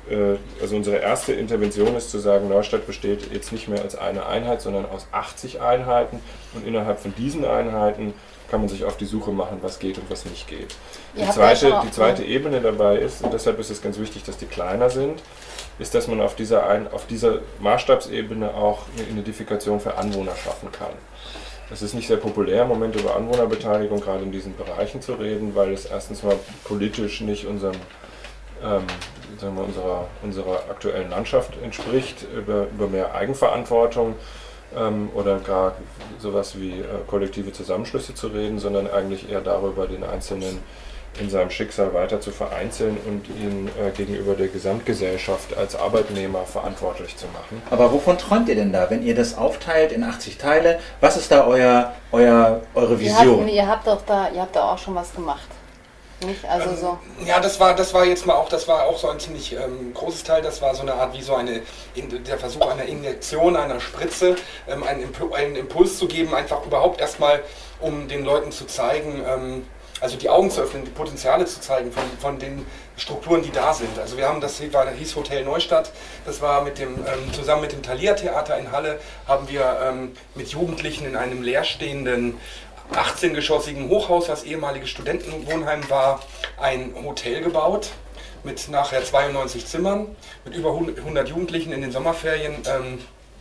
also unsere erste Intervention ist zu sagen, Neustadt besteht jetzt nicht mehr als eine Einheit, sondern aus achtzig Einheiten und innerhalb von diesen Einheiten kann man sich auf die Suche machen, was geht und was nicht geht. Die zweite, die zweite Ebene dabei ist, und deshalb ist es ganz wichtig, dass die kleiner sind, ist, dass man auf dieser, ein, auf dieser Maßstabsebene auch eine Identifikation für Anwohner schaffen kann. Es ist nicht sehr populär, im Moment über Anwohnerbeteiligung gerade in diesen Bereichen zu reden, weil es erstens mal politisch nicht unserem ähm, sagen wir, unserer, unserer aktuellen Landschaft entspricht, über, über mehr Eigenverantwortung ähm, oder gar sowas wie äh, kollektive Zusammenschlüsse zu reden, sondern eigentlich eher darüber, den Einzelnen in seinem Schicksal weiter zu vereinzeln und ihn äh, gegenüber der Gesamtgesellschaft als Arbeitnehmer verantwortlich zu machen. Aber wovon träumt ihr denn da, wenn ihr das aufteilt in achtzig Teile? Was ist da euer, euer, eure Vision? Ihr habt, ihr habt doch da, ihr habt da auch schon was gemacht. Nicht? Also ähm, so. Ja, das war, das war jetzt mal auch, das war auch so ein ziemlich ähm, großes Teil. Das war so eine Art wie so eine, in, der Versuch einer Injektion, einer Spritze, ähm, einen, Impu einen Impuls zu geben, einfach überhaupt erstmal, um den Leuten zu zeigen, ähm, also die Augen zu öffnen, die Potenziale zu zeigen von, von den Strukturen, die da sind. Also wir haben, das war, das hieß Hotel Neustadt, das war mit dem, ähm, zusammen mit dem Thalia-Theater in Halle, haben wir ähm, mit Jugendlichen in einem leerstehenden achtzehn-geschossigen Hochhaus, was ehemaliges Studentenwohnheim war, ein Hotel gebaut mit nachher zweiundneunzig Zimmern, mit über hundert Jugendlichen in den Sommerferien. Ähm,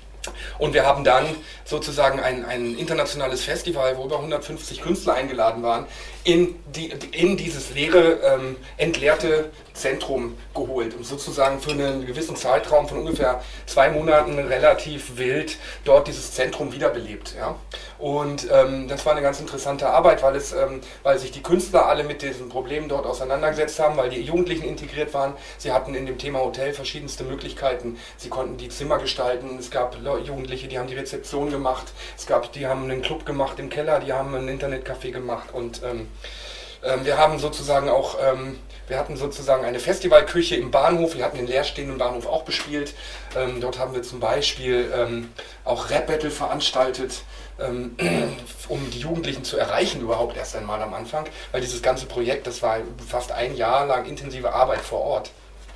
und wir haben dann sozusagen ein, ein internationales Festival, wo über hundertfünfzig Künstler eingeladen waren, in, die, in dieses leere, ähm, entleerte Zentrum geholt und sozusagen für einen gewissen Zeitraum von ungefähr zwei Monaten relativ wild dort dieses Zentrum wiederbelebt. Ja? Und ähm, das war eine ganz interessante Arbeit, weil, es, ähm, weil sich die Künstler alle mit diesen Problemen dort auseinandergesetzt haben, weil die Jugendlichen integriert waren. Sie hatten in dem Thema Hotel verschiedenste Möglichkeiten. Sie konnten die Zimmer gestalten. Es gab Jugendliche, die haben die Rezeption gemacht. Es gab, die haben einen Club gemacht im Keller, die haben ein Internetcafé gemacht und ähm, ähm, wir haben sozusagen auch ähm, Wir hatten sozusagen eine Festivalküche im Bahnhof, wir hatten den leerstehenden Bahnhof auch bespielt. Ähm, dort haben wir zum Beispiel ähm, auch Rap-Battle veranstaltet, ähm, um die Jugendlichen zu erreichen überhaupt erst einmal am Anfang. Weil dieses ganze Projekt, das war fast ein Jahr lang intensive Arbeit vor Ort.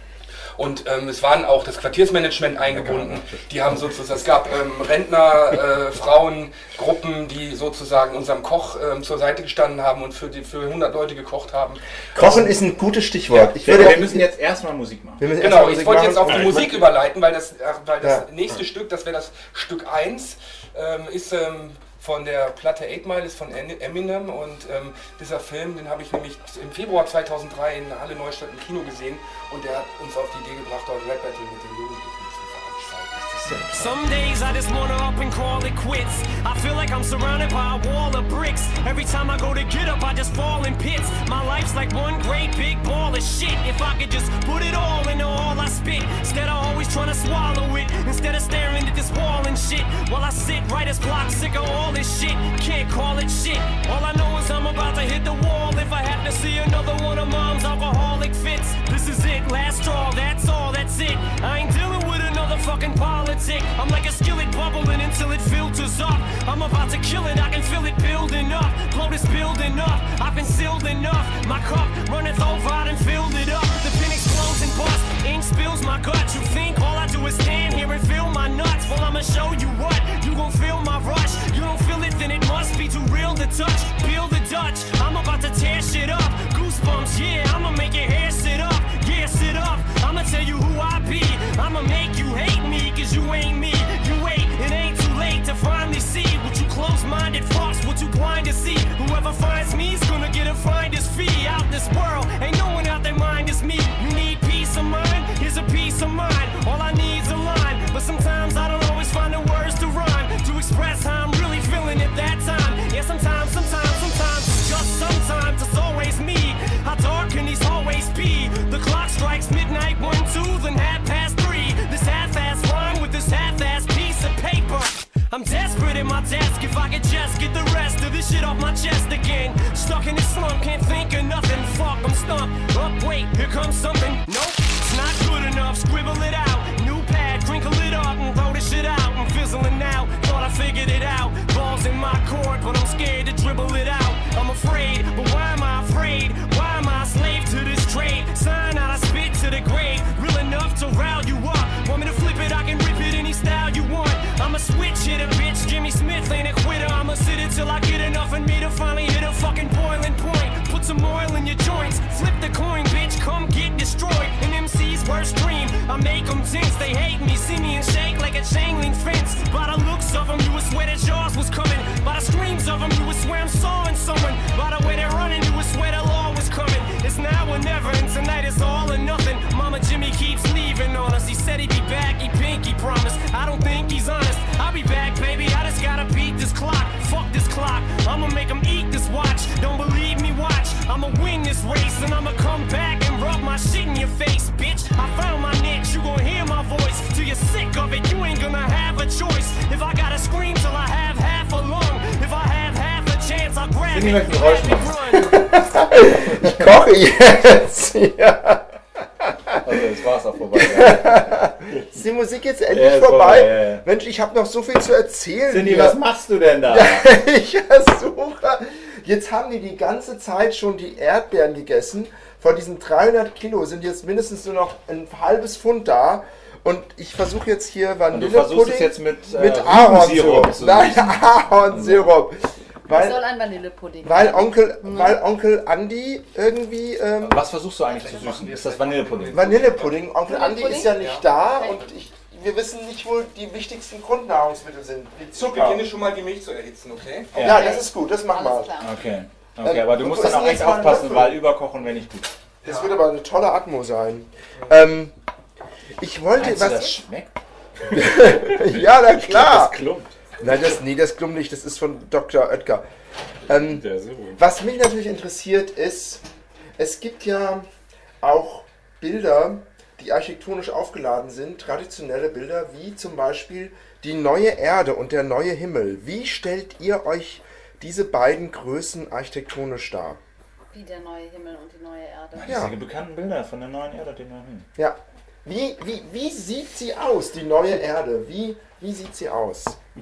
Und ähm, es waren auch das Quartiersmanagement eingebunden. Die haben sozusagen, es gab ähm, Rentner, äh, Frauen, Gruppen, die sozusagen unserem Koch ähm, zur Seite gestanden haben und für die für hundert Leute gekocht haben. Kochen ist ein gutes Stichwort. Ja, ich würde, wir müssen jetzt erstmal Musik machen. wir müssen Genau, erstmal ich Musik wollte machen. jetzt auf die Ja, Musik überleiten, weil das, ach, weil das Ja. nächste Stück, das wäre das Stück eins, ähm, ist ähm, von der Platte eight Mile, ist von Eminem und ähm, dieser Film, den habe ich nämlich im Februar zweitausenddrei in Halle Neustadt im Kino gesehen und der hat uns auf die Idee gebracht, dort Rap Battle mit den Jugendlichen zu veranstalten. Some days I just wanna up and call it quits. I feel like I'm surrounded by a wall of bricks. Every time I go to get up, I just fall in pits. My life's like one great big ball of shit. If I could just put it all into all I spit, instead of always trying to swallow it, instead of staring at this wall and shit, while I sit writer's block, sick of all this shit. Can't call it shit. All I know is I'm about to hit the wall. If I have to see another one of mom's alcoholic fits, this is it, last straw. That's all. That's it. I ain't dealing with another motherfucking politic. I'm like a skillet bubbling until it filters up. I'm about to kill it, I can feel it building up. Bloat is building up, I've been sealed enough. My cup runneth over, I done filled it up. The pin explodes and busts, ink spills my guts. You think all I do is stand here and feel my nuts? Well, I'ma show you what, you gon' feel my rush. You don't feel it, then it must be too real to touch. Peel the Dutch, I'm about to tear shit up. Goosebumps, yeah, I'ma make your hair sit up. Yeah, sit up, I'ma tell you who I be. I'ma make you hate me, cause you ain't me. You wait, it ain't too late to finally see what you close-minded fucks, what you blind to see. Whoever finds me's gonna get a finder's fee. Out this world, ain't no one out their mind is me. You need peace of mind, here's a piece of mind. All I need's a line, but sometimes I don't always find the words to rhyme, to express how I'm really feeling at that time. Yeah, sometimes, sometimes, sometimes, just sometimes it's always me. How dark can these hallways be? The clock strikes midnight, one, two, then half past three. This half-ass rhyme with this half-ass piece of paper. I'm desperate at my desk, if I could just get the rest of this shit off my chest again. Stuck in this slump, can't think of nothing, fuck, I'm stumped. Up, wait, here comes something, nope, it's not good enough, scribble it out. New pad, crinkle it up and throw this shit out. I'm fizzling out, thought I figured it out. Balls in my court, but I'm scared to dribble it out. I'm afraid, but why am I afraid? Why am I a slave to this trade? Sign out, I spit to the grave, real enough to rile you up. Want me to flip it, I can rip it any style you want. I'm a switch hitter, bitch, Jimmy Smith ain't a quitter. I'ma sit it till I get enough in me to finally hit a fucking boiling point. Put some oil in your joints, flip the coin, bitch, come get destroyed. An M C's worst dream, I make them tense, they hate me, see me and shake like a chain link fence. By the looks of them, you would swear that yours was coming. By the screams of them, you would swear I'm sawing someone. By the way they're running, you would swear the law was coming. It's now or never, and tonight it's all or nothing. Mama Jimmy keeps leaving on us, he said he'd be back, he pinky promised. I don't think he's honest, I'll be back, baby, I just gotta beat this clock. Fuck this clock, I'ma make him eat this watch. Don't believe me, watch, I'ma win this race. And I'ma come back and rub my shit in your face, bitch. I found my niche, you gon' hear my voice. Till you're sick of it, you ain't gonna have a choice. If I gotta scream till I have half a lung, if I have half a chance, I'll grab Sind die it, mit Geräusch grab it, run. Ich koche jetzt. Ja. Also, jetzt war's auch vorbei. Ja. Ist die Musik jetzt endlich Ja, ist vorbei? vorbei, ja, ja. Mensch, ich habe noch so viel zu erzählen. Cindy, hier. was machst du denn da? Ja, ich versuche. Jetzt haben die die ganze Zeit schon die Erdbeeren gegessen. Von diesen dreihundert Kilo sind jetzt mindestens nur noch ein halbes Pfund da. Und ich versuche jetzt hier Und du versuchst es Vanillepudding jetzt mit, äh, mit Ahornsirup. Rübensirup zu Nein, süßen. Ahornsirup. Es Weil, soll ein Vanillepudding weil, sein. Onkel, weil Onkel Andi irgendwie... Ähm, Was versuchst du eigentlich zu süßen? Ist das Vanillepudding? Vanillepudding. Onkel Andi Vanillepudding? ist ja nicht da Okay. und ich, wir wissen nicht, wo die wichtigsten Grundnahrungsmittel sind. Wie Ich Zucker. beginne schon mal die Milch zu erhitzen, okay? Ja, das ist gut, das machen wir. Alles klar. Okay. Okay, aber du Ähm, musst wo dann ist auch denn echt jetzt mein aufpassen, Löffel? weil überkochen wäre nicht gut. Das wird aber eine tolle Atmo sein. Ähm, ich wollte Meinst du, das was. schmeckt? Ja, na klar. Das klumpt. Nein, das, nee, das klumpt nicht, das ist von Doktor Oetker. Ähm, Der Sirup. was mich natürlich interessiert ist, es gibt ja auch Bilder, die architektonisch aufgeladen sind, traditionelle Bilder, wie zum Beispiel die neue Erde und der neue Himmel. Wie stellt ihr euch diese beiden Größen architektonisch dar? Wie der neue Himmel und die neue Erde. Ja. Diese bekannten Bilder von der neuen Erde, den wir hin. Ja. Wie, wie, wie sieht sie aus, die neue Erde? Wie, wie sieht sie aus?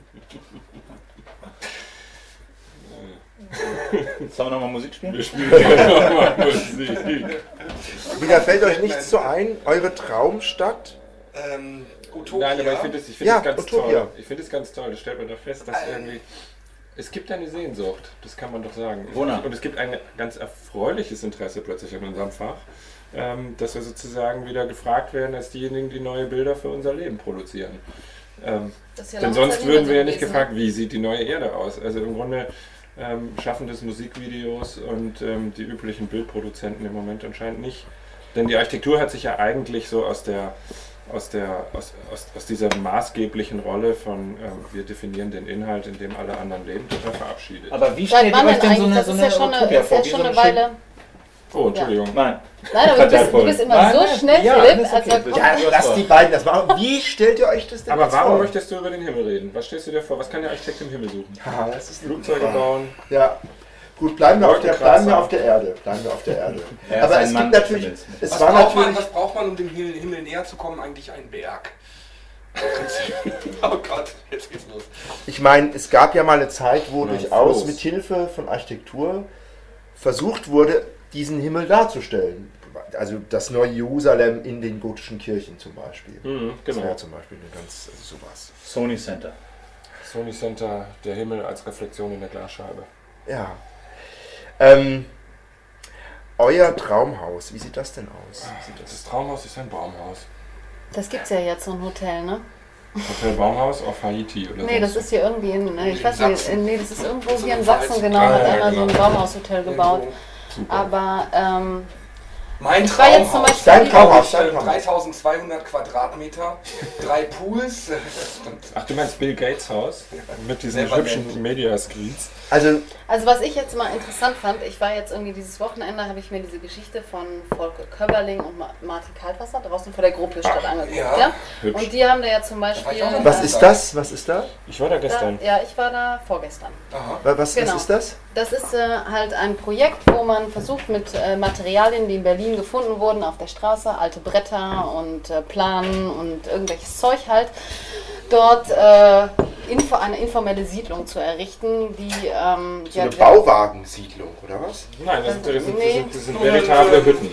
Sollen wir nochmal Musik spielen? Wir spielen nochmal Musik. Wieder fällt euch nichts so ein? Eure Traumstadt? Ähm, Utopia. Nein, aber ich finde es ich find Ja, es ganz Utopia. toll. Ich finde es ganz toll. Das stellt man doch fest, dass irgendwie. Es gibt eine Sehnsucht, das kann man doch sagen. Wonach? Und es gibt ein ganz erfreuliches Interesse plötzlich in unserem Fach, ähm, dass wir sozusagen wieder gefragt werden als diejenigen, die neue Bilder für unser Leben produzieren. Ähm, Das ist ja denn lange sonst Zeit würden immer wir ja so nicht gewesen, gefragt, wie sieht die neue Erde aus. Also im Grunde ähm, schaffen das Musikvideos und ähm, die üblichen Bildproduzenten im Moment anscheinend nicht. Denn die Architektur hat sich ja eigentlich so aus der aus der aus, aus, aus dieser maßgeblichen Rolle von ähm, wir definieren den Inhalt, in dem alle anderen leben, total verabschiedet. Aber wie Seit stellt ihr wann euch denn denn so eigentlich? eine, Das so ist eine ja schon eine, Utopia ist vor? ja Wie schon so eine eine Weile. Oh, Entschuldigung. Nein. Nein, aber du bist, du bist immer Nein, so nein, schnell, ja, Philipp. das ist okay. Also, komm, Ja, du hast lass recht. die beiden das machen. Wie stellt ihr euch das denn Aber jetzt warum vor? möchtest du über den Himmel reden? Was stellst du dir vor? Was kann der Architekt im Himmel suchen? Haha, das ist eine Flugzeuge gute Frage. bauen? Ja. Gut, bleiben wir, auf der, Wolkenkratzer. bleiben wir auf der Erde. Bleiben wir auf der Erde. Er ist Aber ein es Mann gibt des natürlich. Himmels. Es Was war braucht, man, natürlich. was braucht man, um dem Himmel Himmel näher zu kommen? Eigentlich ein Berg. Oh Gott, jetzt geht's los. Ich meine, es gab ja mal eine Zeit, wo Nein, durchaus Floß. mit Hilfe von Architektur versucht wurde, diesen Himmel darzustellen. Also das neue Jerusalem in den gotischen Kirchen zum Beispiel. Mhm, Das genau. wäre zum Beispiel eine ganz, also sowas. Sony Center. Sony Center, der Himmel als Reflexion in der Glasscheibe. Ja. Ähm, euer Traumhaus, wie sieht das denn aus? Wie sieht Das das? Traumhaus ist ein Baumhaus. Das gibt's ja jetzt, so ein Hotel, ne? Hotel Baumhaus auf Haiti oder Nee, das sonst ist hier irgendwie in, äh, ich In weiß nicht, Sachsen. in, nee, das ist irgendwo So hier in ein Sachsen, Wald. genau, Ah, hat ja, einer so ein genau. Baumhaushotel gebaut. Irgendwo. Super. Aber, ähm, Mein Ich war jetzt zum Traumhaus. Beispiel- Dein Traumhaus, dein Äh, Traumhaus. dreitausendzweihundert Quadratmeter, drei Pools. Ach, du meinst Bill Gates Haus? Mit diesen Selber hübschen nennt. Media-Screens. Also, also was ich jetzt mal interessant fand, ich war jetzt irgendwie dieses Wochenende, habe ich mir diese Geschichte von Volker Köberling und Ma- Martin Kaltwasser draußen vor der Gropiusstadt angeguckt. ja. Ja? Hübsch. Und die haben da ja zum war ich Beispiel... auch noch was äh, ist das? Was ist da? Ich war da gestern. Da, ja, ich war da vorgestern. Aha. Wa- Was, Genau. was ist das? Das ist äh, halt ein Projekt, wo man versucht mit äh, Materialien, die in Berlin gefunden wurden, auf der Straße, alte Bretter und äh, Planen und irgendwelches Zeug halt, dort äh, info, eine informelle Siedlung zu errichten, die... Ähm, So ja, eine Bauwagensiedlung, oder was? Nein, das sind, das sind, das Nee. sind, das sind veritable Hütten.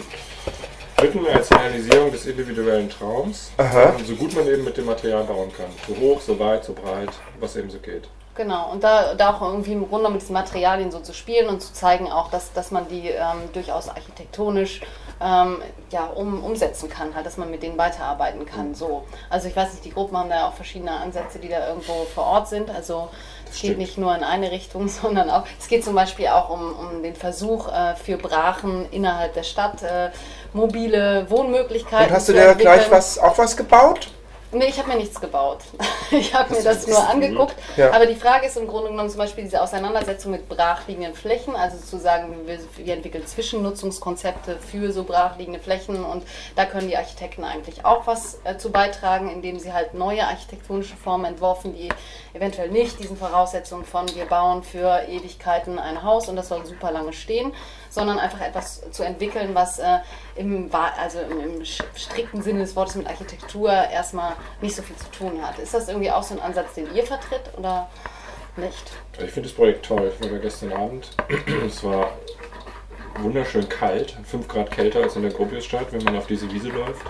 Hütten als Realisierung des individuellen Traums, Aha. so gut man eben mit dem Material bauen kann. So hoch, so weit, so breit, was eben so geht. Genau, und da, da auch irgendwie im Grunde mit diesen Materialien so zu spielen und zu zeigen auch, dass, dass man die ähm, durchaus architektonisch ähm, ja, um, umsetzen kann, halt, dass man mit denen weiterarbeiten kann. So. Also ich weiß nicht, die Gruppen haben da ja auch verschiedene Ansätze, die da irgendwo vor Ort sind. Also es geht stimmt. nicht nur in eine Richtung, sondern auch, es geht zum Beispiel auch um, um den Versuch äh, für Brachen innerhalb der Stadt, äh, mobile Wohnmöglichkeiten Und hast du zu da entwickeln. gleich was, auch was gebaut? Nee, ich habe mir nichts gebaut. Ich habe mir das nur angeguckt. Ja. Aber die Frage ist im Grunde genommen zum Beispiel diese Auseinandersetzung mit brachliegenden Flächen, also zu sagen, wir, wir entwickeln Zwischennutzungskonzepte für so brachliegende Flächen und da können die Architekten eigentlich auch was äh, zu beitragen, indem sie halt neue architektonische Formen entworfen, die eventuell nicht diesen Voraussetzungen von wir bauen für Ewigkeiten ein Haus und das soll super lange stehen, sondern einfach etwas zu entwickeln, was äh, im, Wa- also im, im strikten Sinne des Wortes mit Architektur erstmal nicht so viel zu tun hat. Ist das irgendwie auch so ein Ansatz, den ihr vertritt oder nicht? Ich finde das Projekt toll. Ich war da gestern Abend. Es war wunderschön kalt, fünf Grad kälter als in der Gropiusstadt, wenn man auf diese Wiese läuft.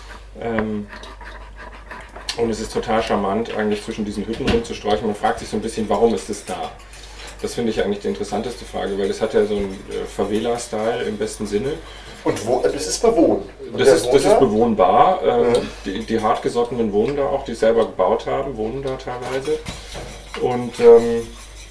Ähm, und es ist total charmant, eigentlich zwischen diesen Hütten rumzustreichen. Man fragt sich so ein bisschen, warum ist das da? Das finde ich eigentlich die interessanteste Frage, weil das hat ja so einen äh, Favela-Style im besten Sinne. Und wo, das ist bewohnt. Und Das wer ist, wohnt das da? ist bewohnbar. Ähm, Ja. die, die Hartgesottenen wohnen da auch, die es selber gebaut haben, wohnen da teilweise. Und ähm,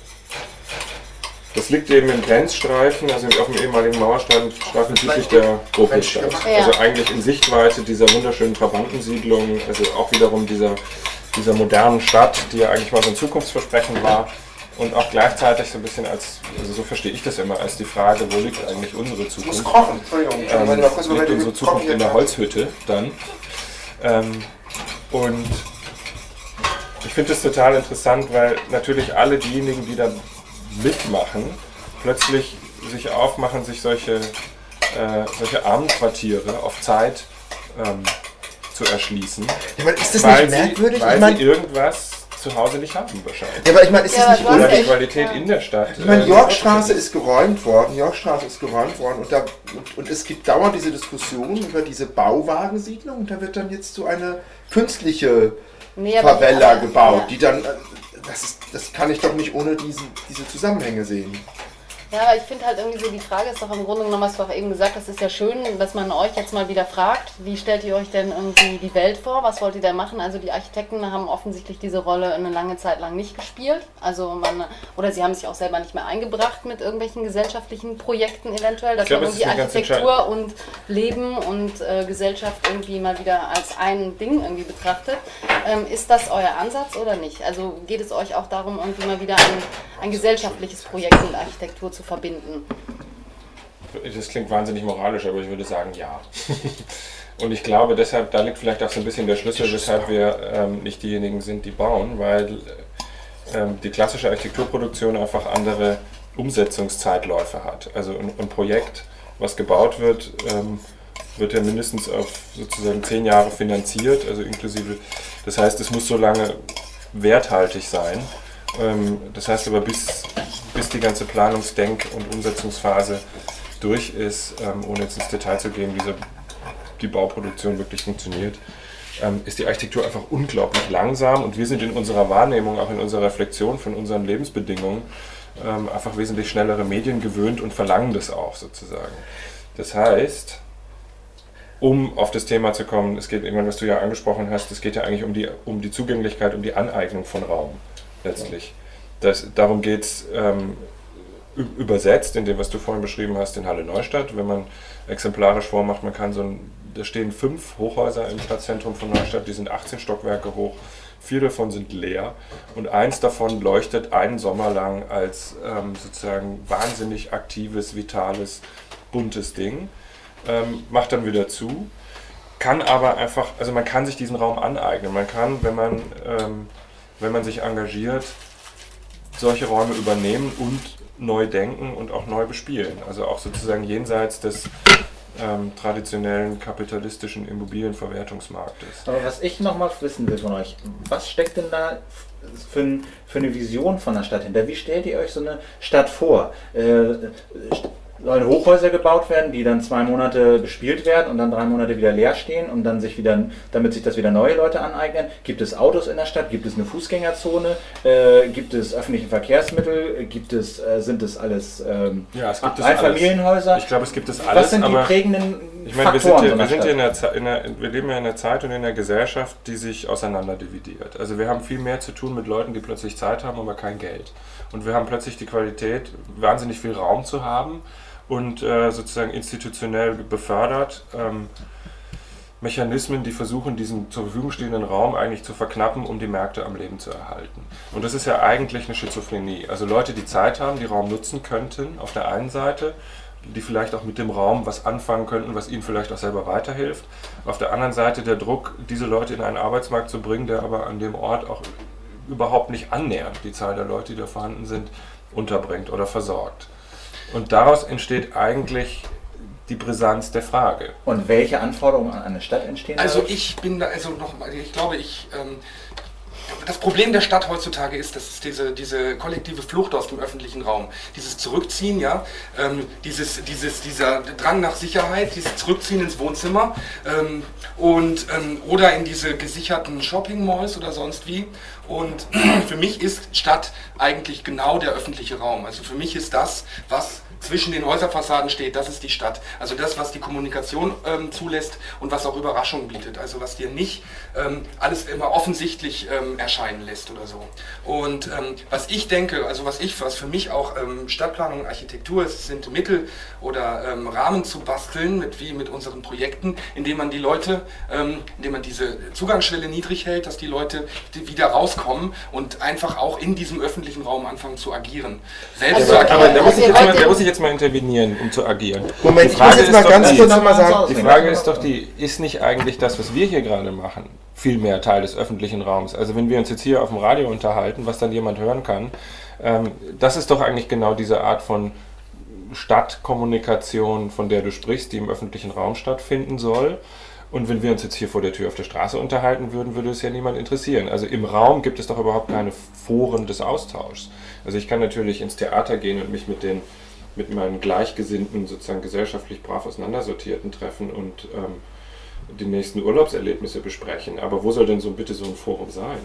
das liegt eben im Grenzstreifen, also auf dem ehemaligen Mauerstreifen Streifen südlich der Gropiusstadt. Ja. Also eigentlich in Sichtweite dieser wunderschönen Trabantensiedlung, also auch wiederum dieser, dieser modernen Stadt, die ja eigentlich mal so ein Zukunftsversprechen war. Und auch gleichzeitig so ein bisschen als, also so verstehe ich das immer, als die Frage, wo liegt eigentlich unsere Ich muss Zukunft? kochen, Entschuldigung. Ähm, Wenn wir kurz liegt Moment unsere kochen Zukunft hier in der dran. Holzhütte dann. Ähm, und ich finde das total interessant, weil natürlich alle diejenigen, die da mitmachen, plötzlich sich aufmachen, sich solche, äh, solche Armenquartiere auf Zeit ähm, zu erschließen. Ja, aber ist das weil nicht merkwürdig? Sie, weil Ich meine, sie irgendwas zu Hause nicht haben wahrscheinlich. ja, aber ich meine, ist Ja, das nicht aber du Oder hast die unrecht? Qualität ja. in der Stadt. Ich meine, äh, Yorkstraße ist geräumt worden, Yorkstraße ist geräumt worden und, da, und, und es gibt dauernd diese Diskussion über diese Bauwagensiedlung und da wird dann jetzt so eine künstliche Nee, aber- Favela aber- gebaut, ja. die dann, äh, das, ist, das kann ich doch nicht ohne diesen, diese Zusammenhänge sehen. Ja, aber ich finde halt irgendwie so, die Frage ist doch im Grunde genommen, hast du auch eben gesagt, das ist ja schön, dass man euch jetzt mal wieder fragt, wie stellt ihr euch denn irgendwie die Welt vor, was wollt ihr da machen? Also die Architekten haben offensichtlich diese Rolle eine lange Zeit lang nicht gespielt, also man, oder sie haben sich auch selber nicht mehr eingebracht mit irgendwelchen gesellschaftlichen Projekten eventuell, dass Ich glaube, man es irgendwie ist eine ganz Architektur und Leben und äh, Gesellschaft irgendwie mal wieder als ein Ding irgendwie betrachtet. Ähm, ist das euer Ansatz oder nicht? Also geht es euch auch darum, irgendwie mal wieder ein, ein gesellschaftliches Projekt mit Architektur zu verbinden? Das klingt wahnsinnig moralisch, aber ich würde sagen, ja. Und ich glaube, deshalb, da liegt vielleicht auch so ein bisschen der Schlüssel, weshalb wir ähm, nicht diejenigen sind, die bauen, weil ähm, die klassische Architekturproduktion einfach andere Umsetzungszeitläufe hat. Also ein, ein Projekt, was gebaut wird, ähm, wird ja mindestens auf sozusagen zehn Jahre finanziert, also inklusive, das heißt, es muss so lange werthaltig sein. Ähm, das heißt aber, bis, bis die ganze Planungs-, Denk- und Umsetzungsphase durch ist, ähm, ohne jetzt ins Detail zu gehen, wie so die Bauproduktion wirklich funktioniert, ähm, ist die Architektur einfach unglaublich langsam und wir sind in unserer Wahrnehmung, auch in unserer Reflexion von unseren Lebensbedingungen ähm, einfach wesentlich schnellere Medien gewöhnt und verlangen das auch sozusagen. Das heißt, um auf das Thema zu kommen, es geht irgendwann, was du ja angesprochen hast, es geht ja eigentlich um die, um die Zugänglichkeit, um die Aneignung von Raum letztlich. Das, darum geht es ähm, übersetzt in dem, was du vorhin beschrieben hast, in Halle Neustadt, wenn man exemplarisch vormacht, man kann so ein, da stehen fünf Hochhäuser im Stadtzentrum von Neustadt, die sind achtzehn Stockwerke hoch, vier davon sind leer und eins davon leuchtet einen Sommer lang als ähm, sozusagen wahnsinnig aktives, vitales, buntes Ding, ähm, macht dann wieder zu, kann aber einfach, also man kann sich diesen Raum aneignen, man kann, wenn man, ähm, wenn man sich engagiert, solche Räume übernehmen und neu denken und auch neu bespielen. Also auch sozusagen jenseits des ähm, traditionellen kapitalistischen Immobilienverwertungsmarktes. Aber was ich nochmal wissen will von euch, was steckt denn da für, für eine Vision von der Stadt hinter? Wie stellt ihr euch so eine Stadt vor? Äh, sollen Hochhäuser gebaut werden, die dann zwei Monate bespielt werden und dann drei Monate wieder leer stehen und dann sich wieder, damit sich das wieder neue Leute aneignen? Gibt es Autos in der Stadt? Gibt es eine Fußgängerzone? Äh, gibt es öffentliche Verkehrsmittel? Gibt es, äh, sind das alles ähm, ja, es gibt Einfamilienhäuser? Alles. Ich glaube, es gibt es alles. Was sind die aber prägenden ich meine, wir Faktoren sind, ja, so wir, sind Stadt? ja in der Ze- in der, wir leben ja in einer Zeit und in einer Gesellschaft, die sich auseinander dividiert. Also wir haben viel mehr zu tun mit Leuten, die plötzlich Zeit haben, aber kein Geld. Und wir haben plötzlich die Qualität, wahnsinnig viel Raum zu haben und äh, sozusagen institutionell befördert ähm, Mechanismen, die versuchen, diesen zur Verfügung stehenden Raum eigentlich zu verknappen, um die Märkte am Leben zu erhalten. Und das ist ja eigentlich eine Schizophrenie. Also Leute, die Zeit haben, die Raum nutzen könnten, auf der einen Seite, die vielleicht auch mit dem Raum was anfangen könnten, was ihnen vielleicht auch selber weiterhilft. Auf der anderen Seite der Druck, diese Leute in einen Arbeitsmarkt zu bringen, der aber an dem Ort auch überhaupt nicht annähernd die Zahl der Leute, die da vorhanden sind, unterbringt oder versorgt. Und daraus entsteht eigentlich die Brisanz der Frage. Und welche Anforderungen an eine Stadt entstehen? Also dadurch? ich bin da, also nochmal, ich glaube, ich, ähm, das Problem der Stadt heutzutage ist, dass es diese, diese kollektive Flucht aus dem öffentlichen Raum, dieses Zurückziehen, ja, ähm, dieses, dieses, dieser Drang nach Sicherheit, dieses Zurückziehen ins Wohnzimmer ähm, und, ähm, oder in diese gesicherten Shopping-Malls oder sonst wie. Und für mich ist Stadt eigentlich genau der öffentliche Raum. Also für mich ist das, was zwischen den Häuserfassaden steht, das ist die Stadt. Also das, was die Kommunikation ähm, zulässt und was auch Überraschungen bietet. Also was dir nicht ähm, alles immer offensichtlich ähm, erscheinen lässt oder so. Und ähm, was ich denke, also was ich, was für mich auch ähm, Stadtplanung und Architektur ist, sind Mittel oder ähm, Rahmen zu basteln, mit, wie mit unseren Projekten, indem man die Leute, ähm, indem man diese Zugangsschwelle niedrig hält, dass die Leute die wieder rauskommen und einfach auch in diesem öffentlichen Raum anfangen zu agieren. Selbst Also, zu agieren. Aber da muss, ich jetzt Also, mal, da muss ich jetzt mal intervenieren, um zu agieren. Moment, Die ich muss Frage jetzt ist mal doch ganz die- kurz mal sagen, Die Frage ist doch die, ist nicht eigentlich das, was wir hier gerade machen, viel mehr Teil des öffentlichen Raums? Also wenn wir uns jetzt hier auf dem Radio unterhalten, was dann jemand hören kann, ähm, das ist doch eigentlich genau diese Art von Stadtkommunikation, von der du sprichst, die im öffentlichen Raum stattfinden soll. Und wenn wir uns jetzt hier vor der Tür auf der Straße unterhalten würden, würde es ja niemand interessieren. Also im Raum gibt es doch überhaupt keine Foren des Austauschs. Also ich kann natürlich ins Theater gehen und mich mit den mit meinen Gleichgesinnten, sozusagen gesellschaftlich brav auseinandersortierten treffen und ähm, die nächsten Urlaubserlebnisse besprechen. Aber wo soll denn so bitte so ein Forum sein?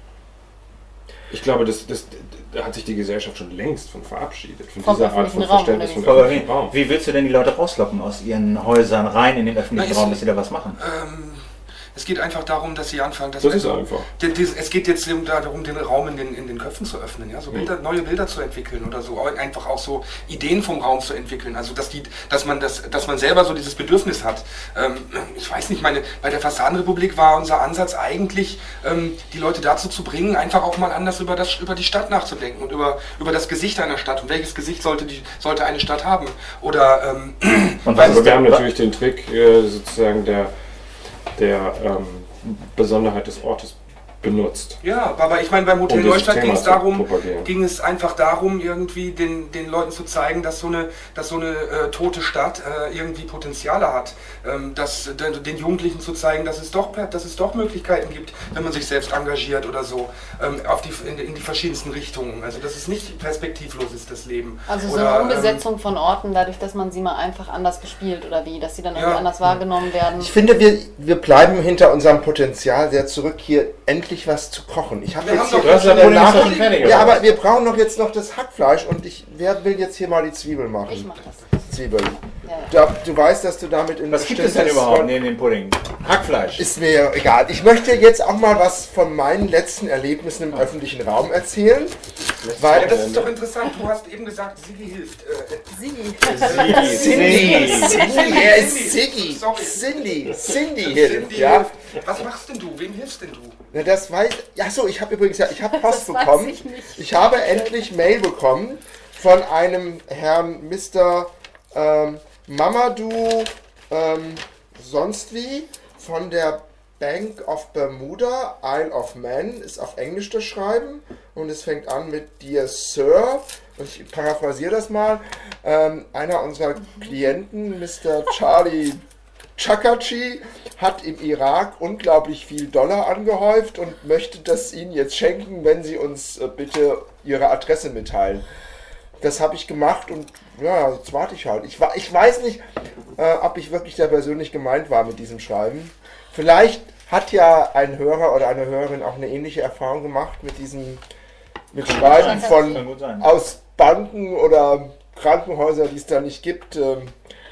Ich glaube, das, das, da hat sich die Gesellschaft schon längst von verabschiedet, von Vom dieser Art von öffentlichen Raum, Verständnis oder vom Aber wie, öffentlichen Raum. wie willst du denn die Leute rauslocken aus ihren Häusern rein in den öffentlichen Na, Raum, ist- dass sie da was machen? Ähm, es geht einfach darum, dass sie anfangen, dass Das ist also, einfach. die- die- es geht jetzt um- darum, den Raum in den, in den Köpfen zu öffnen, ja, so Mhm. Bilder, neue Bilder zu entwickeln oder so, aber einfach auch so Ideen vom Raum zu entwickeln, also dass die, dass man das, dass man selber so dieses Bedürfnis hat. Ähm, ich weiß nicht, meine, bei der Fassadenrepublik war unser Ansatz eigentlich, ähm, die Leute dazu zu bringen, einfach auch mal anders über das, über die Stadt nachzudenken und über, über das Gesicht einer Stadt und welches Gesicht sollte die, sollte eine Stadt haben oder ähm, Und Also ist wir der- haben natürlich den Trick äh, sozusagen der, der ähm, Besonderheit des Ortes benutzt. Ja, aber ich meine, beim Hotel Um dieses Neustadt Thema ging es zu darum, propagieren. ging es einfach darum, irgendwie den, den Leuten zu zeigen, dass so eine, dass so eine äh, tote Stadt äh, irgendwie Potenziale hat. Ähm, dass, den, den Jugendlichen zu zeigen, dass es doch, dass es doch Möglichkeiten gibt, wenn man sich selbst engagiert oder so, ähm, auf die, in, in die verschiedensten Richtungen. Also dass es nicht perspektivlos ist, das Leben. Also so oder, eine Umbesetzung von Orten, dadurch, dass man sie mal einfach anders bespielt oder wie, dass sie dann irgendwie Ja. anders wahrgenommen werden. Ich finde, wir, wir bleiben hinter unserem Potenzial sehr zurück, hier endlich was zu kochen. Ich habe Wir jetzt haben hier doch- Du hast ja schon den nach- Nachricht fertig. Ja, aber wir brauchen doch jetzt noch das Hackfleisch und ich, wer will jetzt hier mal die Zwiebeln machen? Ich mach das. Zwiebeln. Ja, ja. Da, du weißt, dass du damit in Was gibt es denn bestimmtes- überhaupt neben dem Pudding? Hackfleisch. Ist mir egal. Ich möchte jetzt auch mal was von meinen letzten Erlebnissen im öffentlichen Raum erzählen. Weil Ja, das ist doch interessant. Du hast eben gesagt, Sigi hilft. Äh, Sie. Cindy, Cindy, er ist Cindy. Siggi, Sorry. Cindy, Cindy Cindy hilft, ja. hilft. Was machst denn du? Wem hilfst denn du? Na, das weiß. Ja, so, ich habe übrigens ja, ich habe Post Das weiß bekommen. ich nicht. Ich habe endlich Mail bekommen von einem Herrn Mister Ähm, Mamadou ähm, sonst wie von der Bank of Bermuda, Isle of Man, ist auf Englisch das Schreiben und es fängt an mit Dear Sir, und ich paraphrasiere das mal, ähm, einer unserer Klienten, Mister Charlie Chakachi, hat im Irak unglaublich viel Dollar angehäuft und möchte das Ihnen jetzt schenken, wenn Sie uns äh, bitte Ihre Adresse mitteilen. Das habe ich gemacht und ja, jetzt warte ich halt. Ich, wa- ich weiß nicht, äh, ob ich wirklich da persönlich gemeint war mit diesem Schreiben. Vielleicht hat ja ein Hörer oder eine Hörerin auch eine ähnliche Erfahrung gemacht mit diesem mit Schreiben Kann von gut sein. aus Banken oder Krankenhäusern, die es da nicht gibt. Ähm,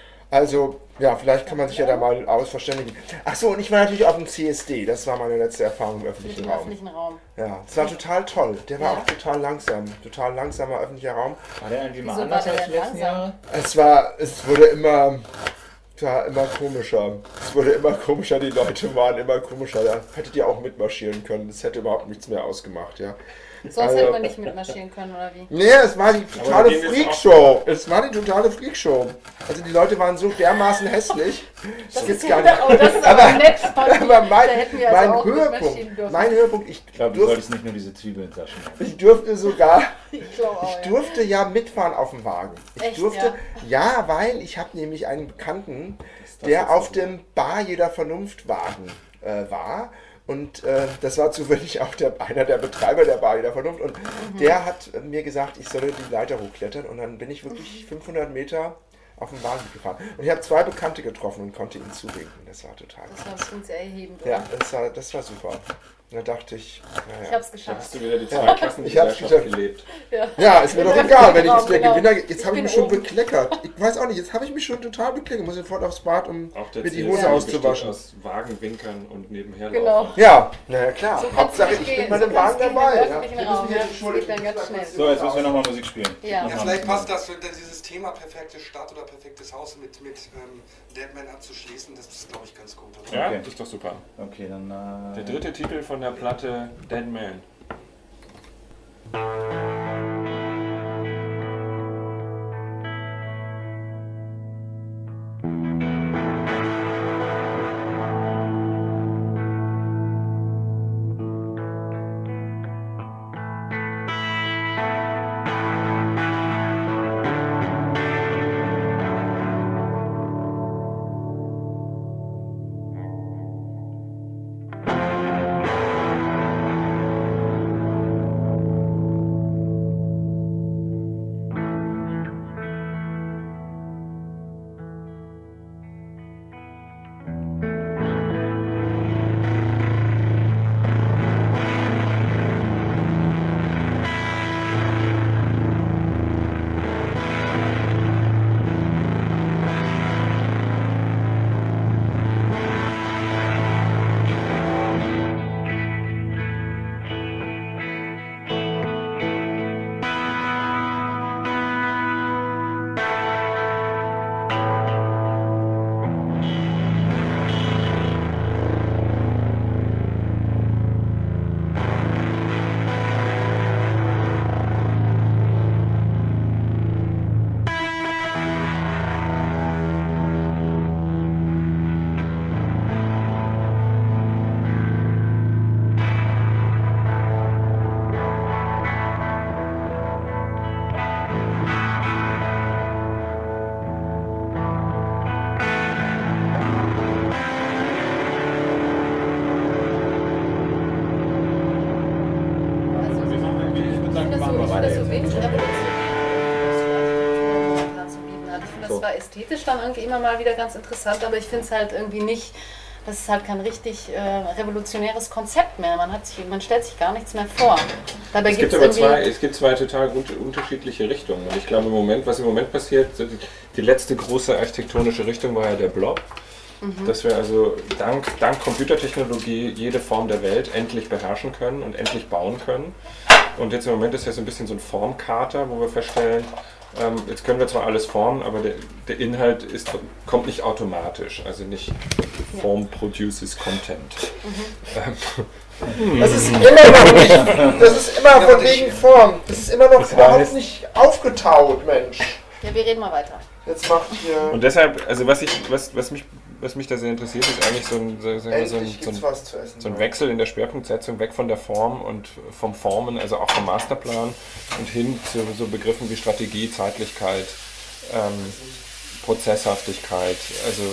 also, ja, vielleicht kann man sich ja da mal ausverständigen. Ach so, und ich war natürlich auf dem C S D. Das war meine letzte Erfahrung im Mit öffentlichen dem Raum. öffentlichen Raum. Ja, es war total toll. Der war Ja. auch total langsam. Total langsamer öffentlicher Raum. War der irgendwie mal Wieso anders war der als die denn letzten langsam? Jahre? Es war, es wurde immer, es war immer komischer. Es wurde immer komischer, die Leute waren immer komischer. Da hättet ihr auch mitmarschieren können. Das hätte überhaupt nichts mehr ausgemacht, ja. Sonst Also- hätte man nicht mitmarschieren können, oder wie? Nee, es war die Aber totale denen ist Freakshow. Es war die totale Freakshow. Also die Leute waren so dermaßen hässlich. Das gibt's gar nicht. Oh, das ist aber, Aber- nett von dir. Aber mein, Da hätten wir mein also auch mitmarschieren Höhepunkt, dürfen. mein Höhepunkt, ich, Ich glaube, du durf, solltest nicht nur diese Zwiebeln Saschen machen. ich durfte sogar, Ich glaube auch, ich ja. durfte ja mitfahren auf dem Wagen. Ich Echt, durfte, ja, weil ich habe nämlich einen Bekannten, der auf dem Bar jeder Vernunft Wagen äh, war. Und äh, das war zufällig auch der, einer der Betreiber der Bar jeder Vernunft. Und Mhm. der hat äh, mir gesagt, ich solle die Leiter hochklettern. Und dann bin ich wirklich fünfhundert Meter auf dem Wagen gefahren. Und ich habe zwei Bekannte getroffen und konnte ihnen zuwinken. Das war total Das war bestimmt sehr erhebend, oder? Ja, das war, das war super. Da dachte ich, Ich naja. hab's geschafft. Hast du wieder die Ja, Zweiklassengesellschaft ich hab's gelebt? Ja, ist mir doch egal, wenn ich Genau, der genau. Gewinner. Jetzt Ich habe ich bin mich schon oben. bekleckert. Ich weiß auch nicht, jetzt habe ich mich schon total bekleckert. Muss sofort aufs Bad, um Auch der mir die C S Hose D auszuwaschen. besteht aus Wagenwinkern und nebenher Genau. laufen. Ja, naja klar. So kann's Hauptsache, nicht ich gehen. bin bei dem So Wagen kann's gehen dabei. im Ja. öffentlichen Wir müssen Raum, hier ja. die Das Schule- geht dann ganz schnell. So, jetzt müssen wir nochmal Musik spielen. Ja. Ja, Nochmal vielleicht Musik. passt das, für dieses Thema perfekte Stadt oder perfektes Haus mit, mit ähm, Deadman abzuschließen. Das ist, glaube ich, ganz gut, oder? Ja, Okay. das ist doch super. Okay, dann. Äh, Der dritte Titel von der Platte Dead Man. Dead das So. war ästhetisch dann irgendwie immer mal wieder ganz interessant, aber ich finde es halt irgendwie nicht, das ist halt kein richtig äh, revolutionäres Konzept mehr. Man, hat sich, man stellt sich gar nichts mehr vor. Dabei Es gibt gibt's aber irgendwie- zwei, es gibt zwei total un- unterschiedliche Richtungen. Und ich glaube, im Moment, was im Moment passiert, so die, die letzte große architektonische Richtung war ja der Blob. Mhm. Dass wir also dank, dank Computertechnologie jede Form der Welt endlich beherrschen können und endlich bauen können. Und jetzt im Moment ist ja so ein bisschen so ein Formkater, wo wir feststellen, ähm, jetzt können wir zwar alles formen, aber der, der Inhalt ist, kommt nicht automatisch. Also nicht Form produces Content. Ähm, Das ist immer noch nicht, das ist immer von wegen Form. Das ist immer noch Das überhaupt heißt- nicht aufgetaut, Mensch. Ja, wir reden mal weiter. Jetzt macht hier, Und deshalb, also was, ich, was, was, mich, was mich da sehr interessiert, ist eigentlich so ein, so, sagen wir, so ein, endlich so gibt's ein, was zu essen. so ein Wechsel in der Schwerpunktsetzung, weg von der Form und vom Formen, also auch vom Masterplan und hin zu so Begriffen wie Strategie, Zeitlichkeit, ähm, Prozesshaftigkeit, also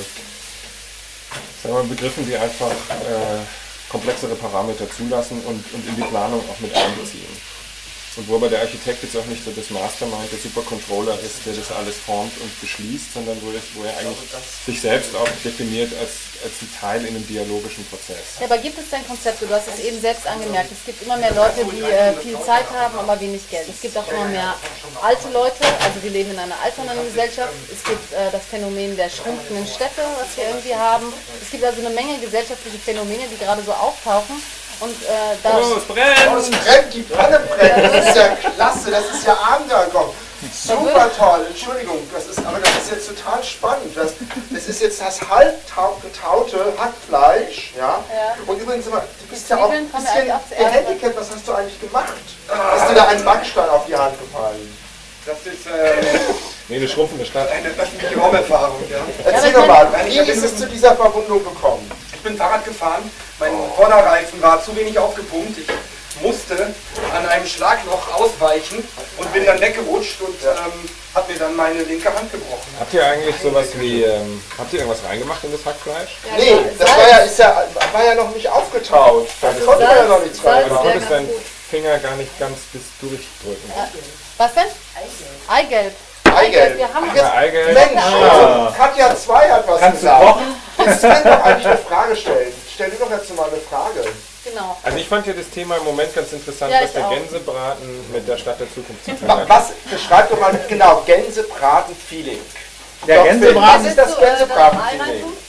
sagen wir, Begriffen, die einfach äh, komplexere Parameter zulassen und, und in die Planung auch mit einbeziehen. Und wo aber der Architekt jetzt auch nicht so das Mastermind, der Supercontroller ist, der das alles formt und beschließt, sondern wo, es, wo er eigentlich sich selbst auch definiert als, als ein Teil in einem dialogischen Prozess. Ja, aber gibt es denn Konzepte? Du hast es eben selbst angemerkt. Es gibt immer mehr Leute, die äh, viel Zeit haben, aber wenig Geld. Es gibt auch immer mehr alte Leute, also wir leben in einer alternden Gesellschaft. Es gibt äh, das Phänomen der schrumpfenden Städte, was wir irgendwie haben. Es gibt also eine Menge gesellschaftliche Phänomene, die gerade so auftauchen. Und äh, da Oh, es brennt! Oh, es brennt, die Pfanne brennt. Das ist ja klasse, das ist ja Abend angekommen. Super toll, Entschuldigung, das ist, aber das ist jetzt total spannend. Das, das ist jetzt das halb tau- getaute Hackfleisch, ja? Ja. Und übrigens, immer, du bist ja auch ein Zwiebeln kommen ja eigentlich auch bisschen zuerst. gehandicapt, was hast du eigentlich gemacht? Ist dir da ein Backstein auf die Hand gefallen? Das ist äh, Nee, eine schrumpfende Stadt. eine öffentliche Raumerfahrung. Ja. Erzähl aber doch mal, ich wie meine- ist es zu dieser Verwundung gekommen? Ich bin Fahrrad gefahren, mein Vorderreifen war zu wenig aufgepumpt. Ich musste an einem Schlagloch ausweichen und bin dann weggerutscht und ähm, habe mir dann meine linke Hand gebrochen. Habt ihr eigentlich sowas wie, ähm, habt ihr irgendwas reingemacht in das Hackfleisch? Nee, das war ja, ist ja, war ja noch nicht aufgetaut. Da konnte man ja noch nichts Salz- Aber rein. du wäre konntest ganz deinen gut. Finger gar nicht ganz bis durchdrücken. Was denn? Eigelb. Eigelb. Wir haben Ja, Eigelb. Mensch, also Katja zwei hat was Kannst du gesagt. kochen? Jetzt will doch eigentlich eine Frage stellen. Stell dir doch jetzt mal eine Frage. genau. Also ich fand ja das Thema im Moment ganz interessant, Ja, was ich der auch. Gänsebraten mit der Stadt der Zukunft zu tun Wa- hat. Was, beschreib doch mal genau, Gänsebraten-Feeling. Der Doch, Gänsebraten- Was ist das Willst du, äh, Gänsebraten-Feeling? Ei reintun?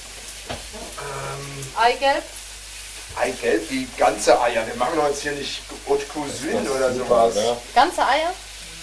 Eigelb. Eigelb, wie ganze Eier. Wir machen doch jetzt hier nicht Haute Cuisine oder Super, sowas. ja. Ganze Eier.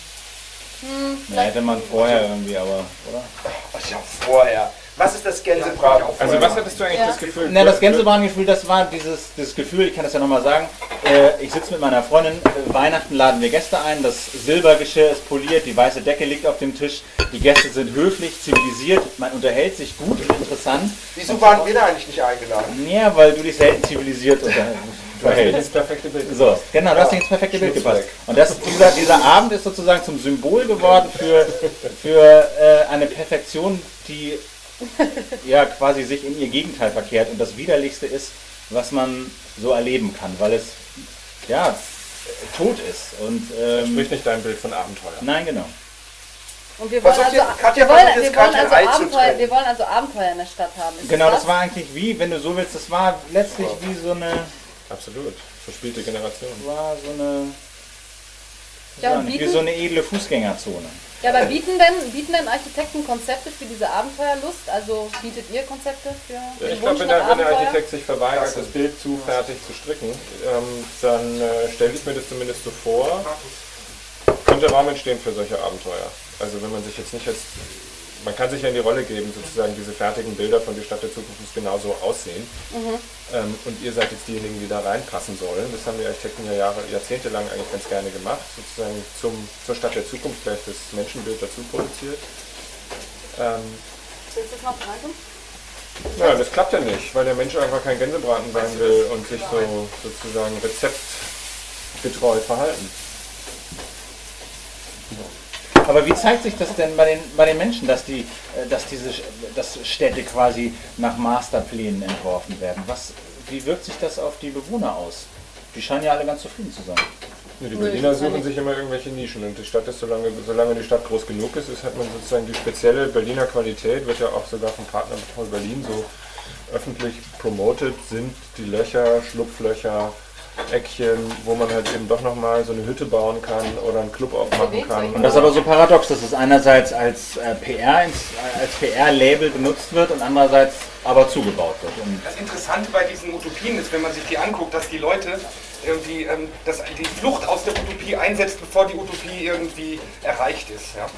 Ja, hätte man vorher irgendwie, aber, oder? Ach ja, vorher. Was ist das Gänsebraten? Also was hattest du eigentlich Ja. das Gefühl? Na, das Gänsebratengefühl, das war dieses, dieses Gefühl, ich kann das ja nochmal sagen, äh, ich sitze mit meiner Freundin, äh, Weihnachten laden wir Gäste ein, das Silbergeschirr ist poliert, die weiße Decke liegt auf dem Tisch, die Gäste sind höflich, zivilisiert, man unterhält sich gut und interessant. Wieso waren wir da eigentlich nicht eingeladen? Ja, weil du dich selten zivilisiert unterhältst. Das perfekte Bild. So, genau, du hast nicht ins perfekte Bild gepasst. Und das, dieser, dieser Abend ist sozusagen zum Symbol geworden für, für äh, eine Perfektion, die ja quasi sich in ihr Gegenteil verkehrt und das Widerlichste ist, was man so erleben kann, weil es ja tot ist. Und Das ähm, spricht nicht dein Bild von Abenteuer. nein, genau. Und wir wollen Versucht also, jetzt- Katja wir wollen, versucht jetzt wir wollen gerade also ein Ei zu Abenteuer, trennen. wir wollen also Abenteuer in der Stadt haben. Ist Genau, das das war eigentlich wie, wenn du so willst, das war letztlich wie so eine, Absolut. Verspielte Generation. war so eine, Ja, und wie bieten, so eine edle Fußgängerzone. ja, aber bieten denn, bieten denn Architekten Konzepte für diese Abenteuerlust? Also bietet ihr Konzepte für Ja, den ich Wunsch glaube, wenn nach der, wenn der Abenteuer? Architekt sich verweigert, das Bild zu fertig zu stricken, ähm, dann äh, stelle ich mir das zumindest so vor, könnte Raum entstehen für solche Abenteuer. Also wenn man sich jetzt nicht jetzt, man kann sich ja in die Rolle geben, sozusagen diese fertigen Bilder von die Stadt der Zukunft muss genauso aussehen. Mhm. Ähm, und ihr seid jetzt diejenigen, die da reinpassen sollen. Das haben die Architekten ja Jahre, jahrzehntelang eigentlich ganz gerne gemacht, sozusagen zum, zur Stadt der Zukunft gleich das Menschenbild dazu produziert. Ähm, Willst du das noch reintun? Ja, das klappt ja nicht, weil der Mensch einfach kein Gänsebraten sein will und sich so sozusagen rezeptgetreu verhalten. Aber wie zeigt sich das denn bei den, bei den Menschen, dass, die, äh, dass diese dass Städte quasi nach Masterplänen entworfen werden? Was, wie wirkt sich das auf die Bewohner aus? Die scheinen ja alle ganz zufrieden zu sein. Die Berliner suchen sich immer irgendwelche Nischen und die Stadt ist, solange, solange die Stadt groß genug ist, ist, hat man sozusagen die spezielle Berliner Qualität, wird ja auch sogar vom Partner von Berlin so öffentlich promoted, sind die Löcher, Schlupflöcher, Eckchen, wo man halt eben doch nochmal so eine Hütte bauen kann oder einen Club aufmachen kann. Und das ist aber so paradox, dass es einerseits als äh, P R, ins, als P R-Label benutzt wird und andererseits aber zugebaut wird. Und das Interessante bei diesen Utopien ist, wenn man sich die anguckt, dass die Leute irgendwie ähm, dass die Flucht aus der Utopie einsetzt, bevor die Utopie irgendwie erreicht ist. Ja?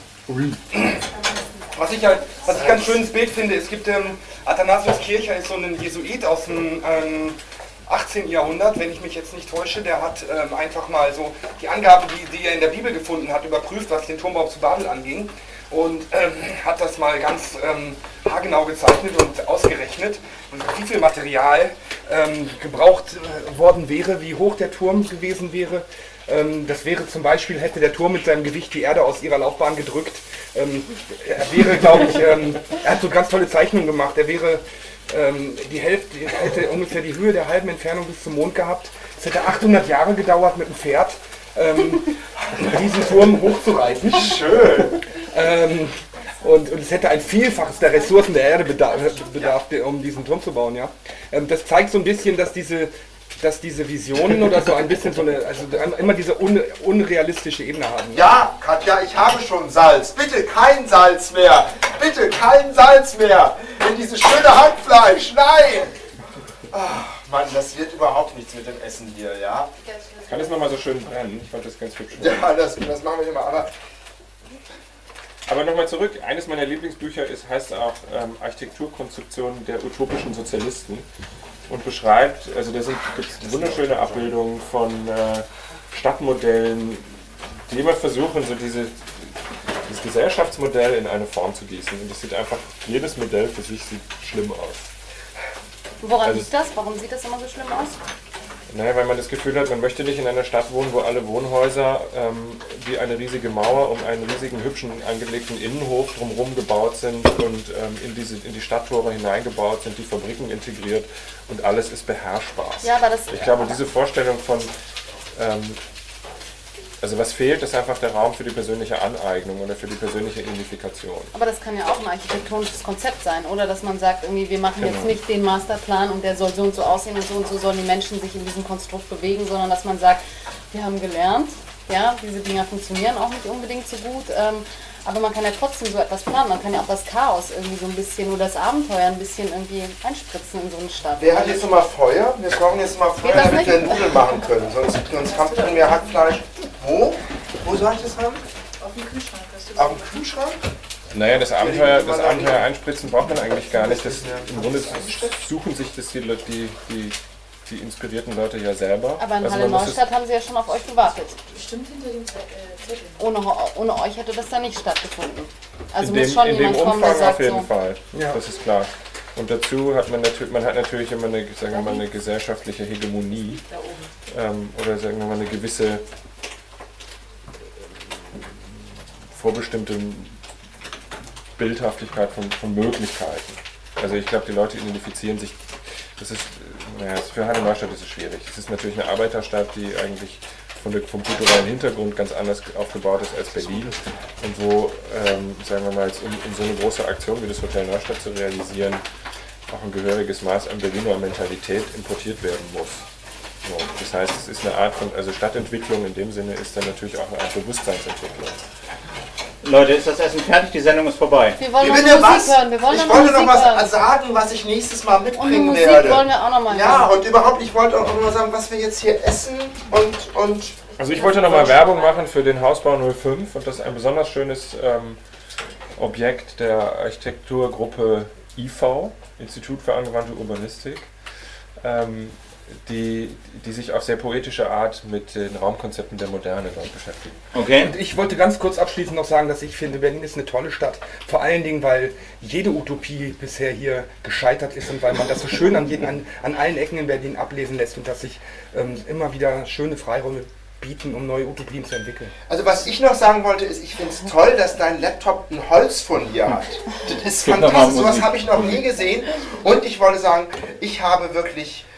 Was ich halt, was ich ganz schönes Bild finde, es gibt ähm, Athanasius Kircher ist so ein Jesuit aus dem ähm, achtzehnten Jahrhundert, wenn ich mich jetzt nicht täusche, der hat ähm, einfach mal so die Angaben, die, die er in der Bibel gefunden hat, überprüft, was den Turmbau zu Babel anging und ähm, hat das mal ganz ähm, haargenau gezeichnet und ausgerechnet, wie viel Material ähm, gebraucht äh, worden wäre, wie hoch der Turm gewesen wäre. Ähm, das wäre zum Beispiel, hätte der Turm mit seinem Gewicht die Erde aus ihrer Laufbahn gedrückt. Ähm, er wäre, glaube ich, ähm, er hat so ganz tolle Zeichnungen gemacht, er wäre Ähm, die Hälfte hätte ungefähr die Höhe der halben Entfernung bis zum Mond gehabt. Es hätte achthundert Jahre gedauert mit dem Pferd, ähm, diesen Turm hochzureiten. Schön! Ähm, und, und es hätte ein Vielfaches der Ressourcen der Erde bedarf, bedarf um diesen Turm zu bauen. Ja? Ähm, das zeigt so ein bisschen, dass diese, dass diese Visionen oder so ein bisschen so eine, also immer diese un, unrealistische Ebene haben. Ja, Katja, ich habe schon Salz. Bitte kein Salz mehr. Bitte kein Salz mehr. In dieses schöne Hackfleisch. Nein! Ach, Mann, das wird überhaupt nichts mit dem Essen hier, ja? Kann es nochmal so schön brennen? Ich fand das ganz hübsch. Ja, das, das machen wir immer. Aber, aber nochmal zurück. Eines meiner Lieblingsbücher ist, heißt auch ähm, Architekturkonstruktion der utopischen Sozialisten. Und beschreibt, also da gibt es wunderschöne Abbildungen von äh, Stadtmodellen, die immer versuchen, so diese, dieses Gesellschaftsmodell in eine Form zu gießen. Und das sieht einfach, jedes Modell für sich sieht schlimm aus. Woran also, liegt das? Warum sieht das immer so schlimm aus? Naja, weil man das Gefühl hat, man möchte nicht in einer Stadt wohnen, wo alle Wohnhäuser ähm, wie eine riesige Mauer um einen riesigen, hübschen, angelegten Innenhof drumherum gebaut sind und ähm, in, diese, in die Stadttore hineingebaut sind, die Fabriken integriert und alles ist beherrschbar. Ja, aber das, ich glaube, diese Vorstellung von, ähm, also was fehlt, ist einfach der Raum für die persönliche Aneignung oder für die persönliche Identifikation. Aber das kann ja auch ein architektonisches Konzept sein, oder? Dass man sagt, irgendwie, wir machen Genau. jetzt nicht den Masterplan und der soll so und so aussehen und so und so sollen die Menschen sich in diesem Konstrukt bewegen, sondern dass man sagt, wir haben gelernt, ja, diese Dinger funktionieren auch nicht unbedingt so gut, ähm, aber man kann ja trotzdem so etwas planen, man kann ja auch das Chaos irgendwie so ein bisschen oder das Abenteuer ein bisschen irgendwie einspritzen in so eine Stadt. wer hat jetzt nochmal Feuer? Wir brauchen jetzt mal Feuer, das damit nicht? wir Nudeln machen können. Sonst, sonst kommt dann mehr Hackfleisch. Wo? Wo soll ich das haben? Auf dem Kühlschrank. Hast du das Auf dem Kühlschrank? Naja, das Abenteuer, das Abenteuer einspritzen braucht man eigentlich gar nicht. Das, Im Grunde suchen sich das die, die, die, die inspirierten Leute ja selber. Aber in Also Halle man muss es- Neustadt haben sie ja schon auf euch gewartet. bestimmt hinter dem Ze- äh, Zettel. Ohne, ohne euch hätte das dann nicht stattgefunden. Also in dem, muss schon in dem jemand kommen, Umfang der sagt auf jeden so. Fall, Ja. das ist klar. Und dazu hat man natürlich, man hat natürlich immer eine, sagen wir mal, eine gesellschaftliche Hegemonie Da oben. ähm, oder sagen wir mal eine gewisse vorbestimmte Bildhaftigkeit von, von Möglichkeiten. Also ich glaube, die Leute identifizieren sich, das ist, naja, für Halle Neustadt ist es schwierig. Es ist natürlich eine Arbeiterstadt, die eigentlich von der, vom kulturellen Hintergrund ganz anders aufgebaut ist als Berlin und wo, ähm, sagen wir mal, jetzt, um, um so eine große Aktion wie das Hotel Neustadt zu realisieren, auch ein gehöriges Maß an Berliner Mentalität importiert werden muss. So, das heißt, es ist eine Art von, also Stadtentwicklung in dem Sinne ist dann natürlich auch eine Art Bewusstseinsentwicklung. Leute, ist das Essen fertig? Die Sendung ist vorbei. Wir wollen Wie noch bitte Musik was? hören. Wir wollen Ich noch wollte noch Musik was hören. sagen, was ich nächstes Mal Und die mitbringen Musik werde. wollen wir auch noch mal Ja, hören. und überhaupt, ich wollte auch noch mal sagen, was wir jetzt hier essen und... und Also ich wollte nochmal Werbung machen für den Hausbau null fünf und das ist ein besonders schönes ähm, Objekt der Architekturgruppe I V, Institut für angewandte Urbanistik, ähm, die, die sich auf sehr poetische Art mit den Raumkonzepten der Moderne dort beschäftigen. Okay. Und ich wollte ganz kurz abschließend noch sagen, dass ich finde, Berlin ist eine tolle Stadt. Vor allen Dingen, weil jede Utopie bisher hier gescheitert ist und weil man das so schön an, jeden, an, an allen Ecken in Berlin ablesen lässt und dass sich ähm, immer wieder schöne Freiräume bieten, um neue Utopien zu entwickeln. Also was ich noch sagen wollte, ist, ich finde es toll, dass dein Laptop ein Holzfurnier hat. Das ist Gib noch mal fantastisch, sowas Musik. habe ich noch nie gesehen. Und ich wollte sagen, ich habe wirklich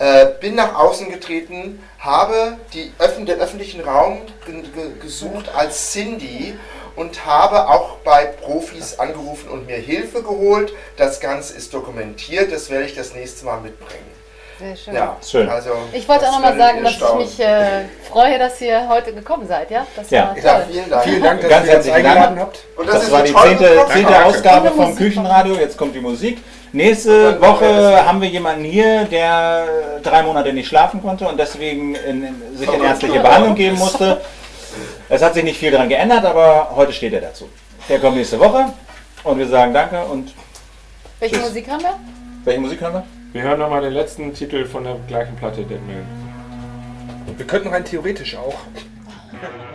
Äh, bin nach außen getreten, habe die Öffn- den öffentlichen Raum ge- ge- gesucht als Cindy und habe auch bei Profis angerufen und mir Hilfe geholt. Das Ganze ist dokumentiert, das werde ich das nächste Mal mitbringen. Sehr schön. Ja, Schön. Also, Ich wollte auch das nochmal werdet sagen, ihr dass ich staunen. mich äh, freue, dass ihr heute gekommen seid. Ja, das Ja. war Ja, toll. vielen Dank. Vielen Dank, dass Ganz ihr uns herzlichen eingeladen Dank. habt. Und Das ist war so die toll zehnte, gekommen. zehnte Danke. Ausgabe Und vom Musik. Küchenradio. Jetzt kommt die Musik. Nächste Woche haben wir jemanden hier, der drei Monate nicht schlafen konnte und deswegen in, in, sich in ärztliche Behandlung geben musste. Es hat sich nicht viel daran geändert, aber heute steht er dazu. Der kommt nächste Woche und wir sagen Danke und Welche Tschüss. Musik haben wir? welche Musik haben wir? Wir hören nochmal den letzten Titel von der gleichen Platte, Dead Man. Wir könnten rein theoretisch auch.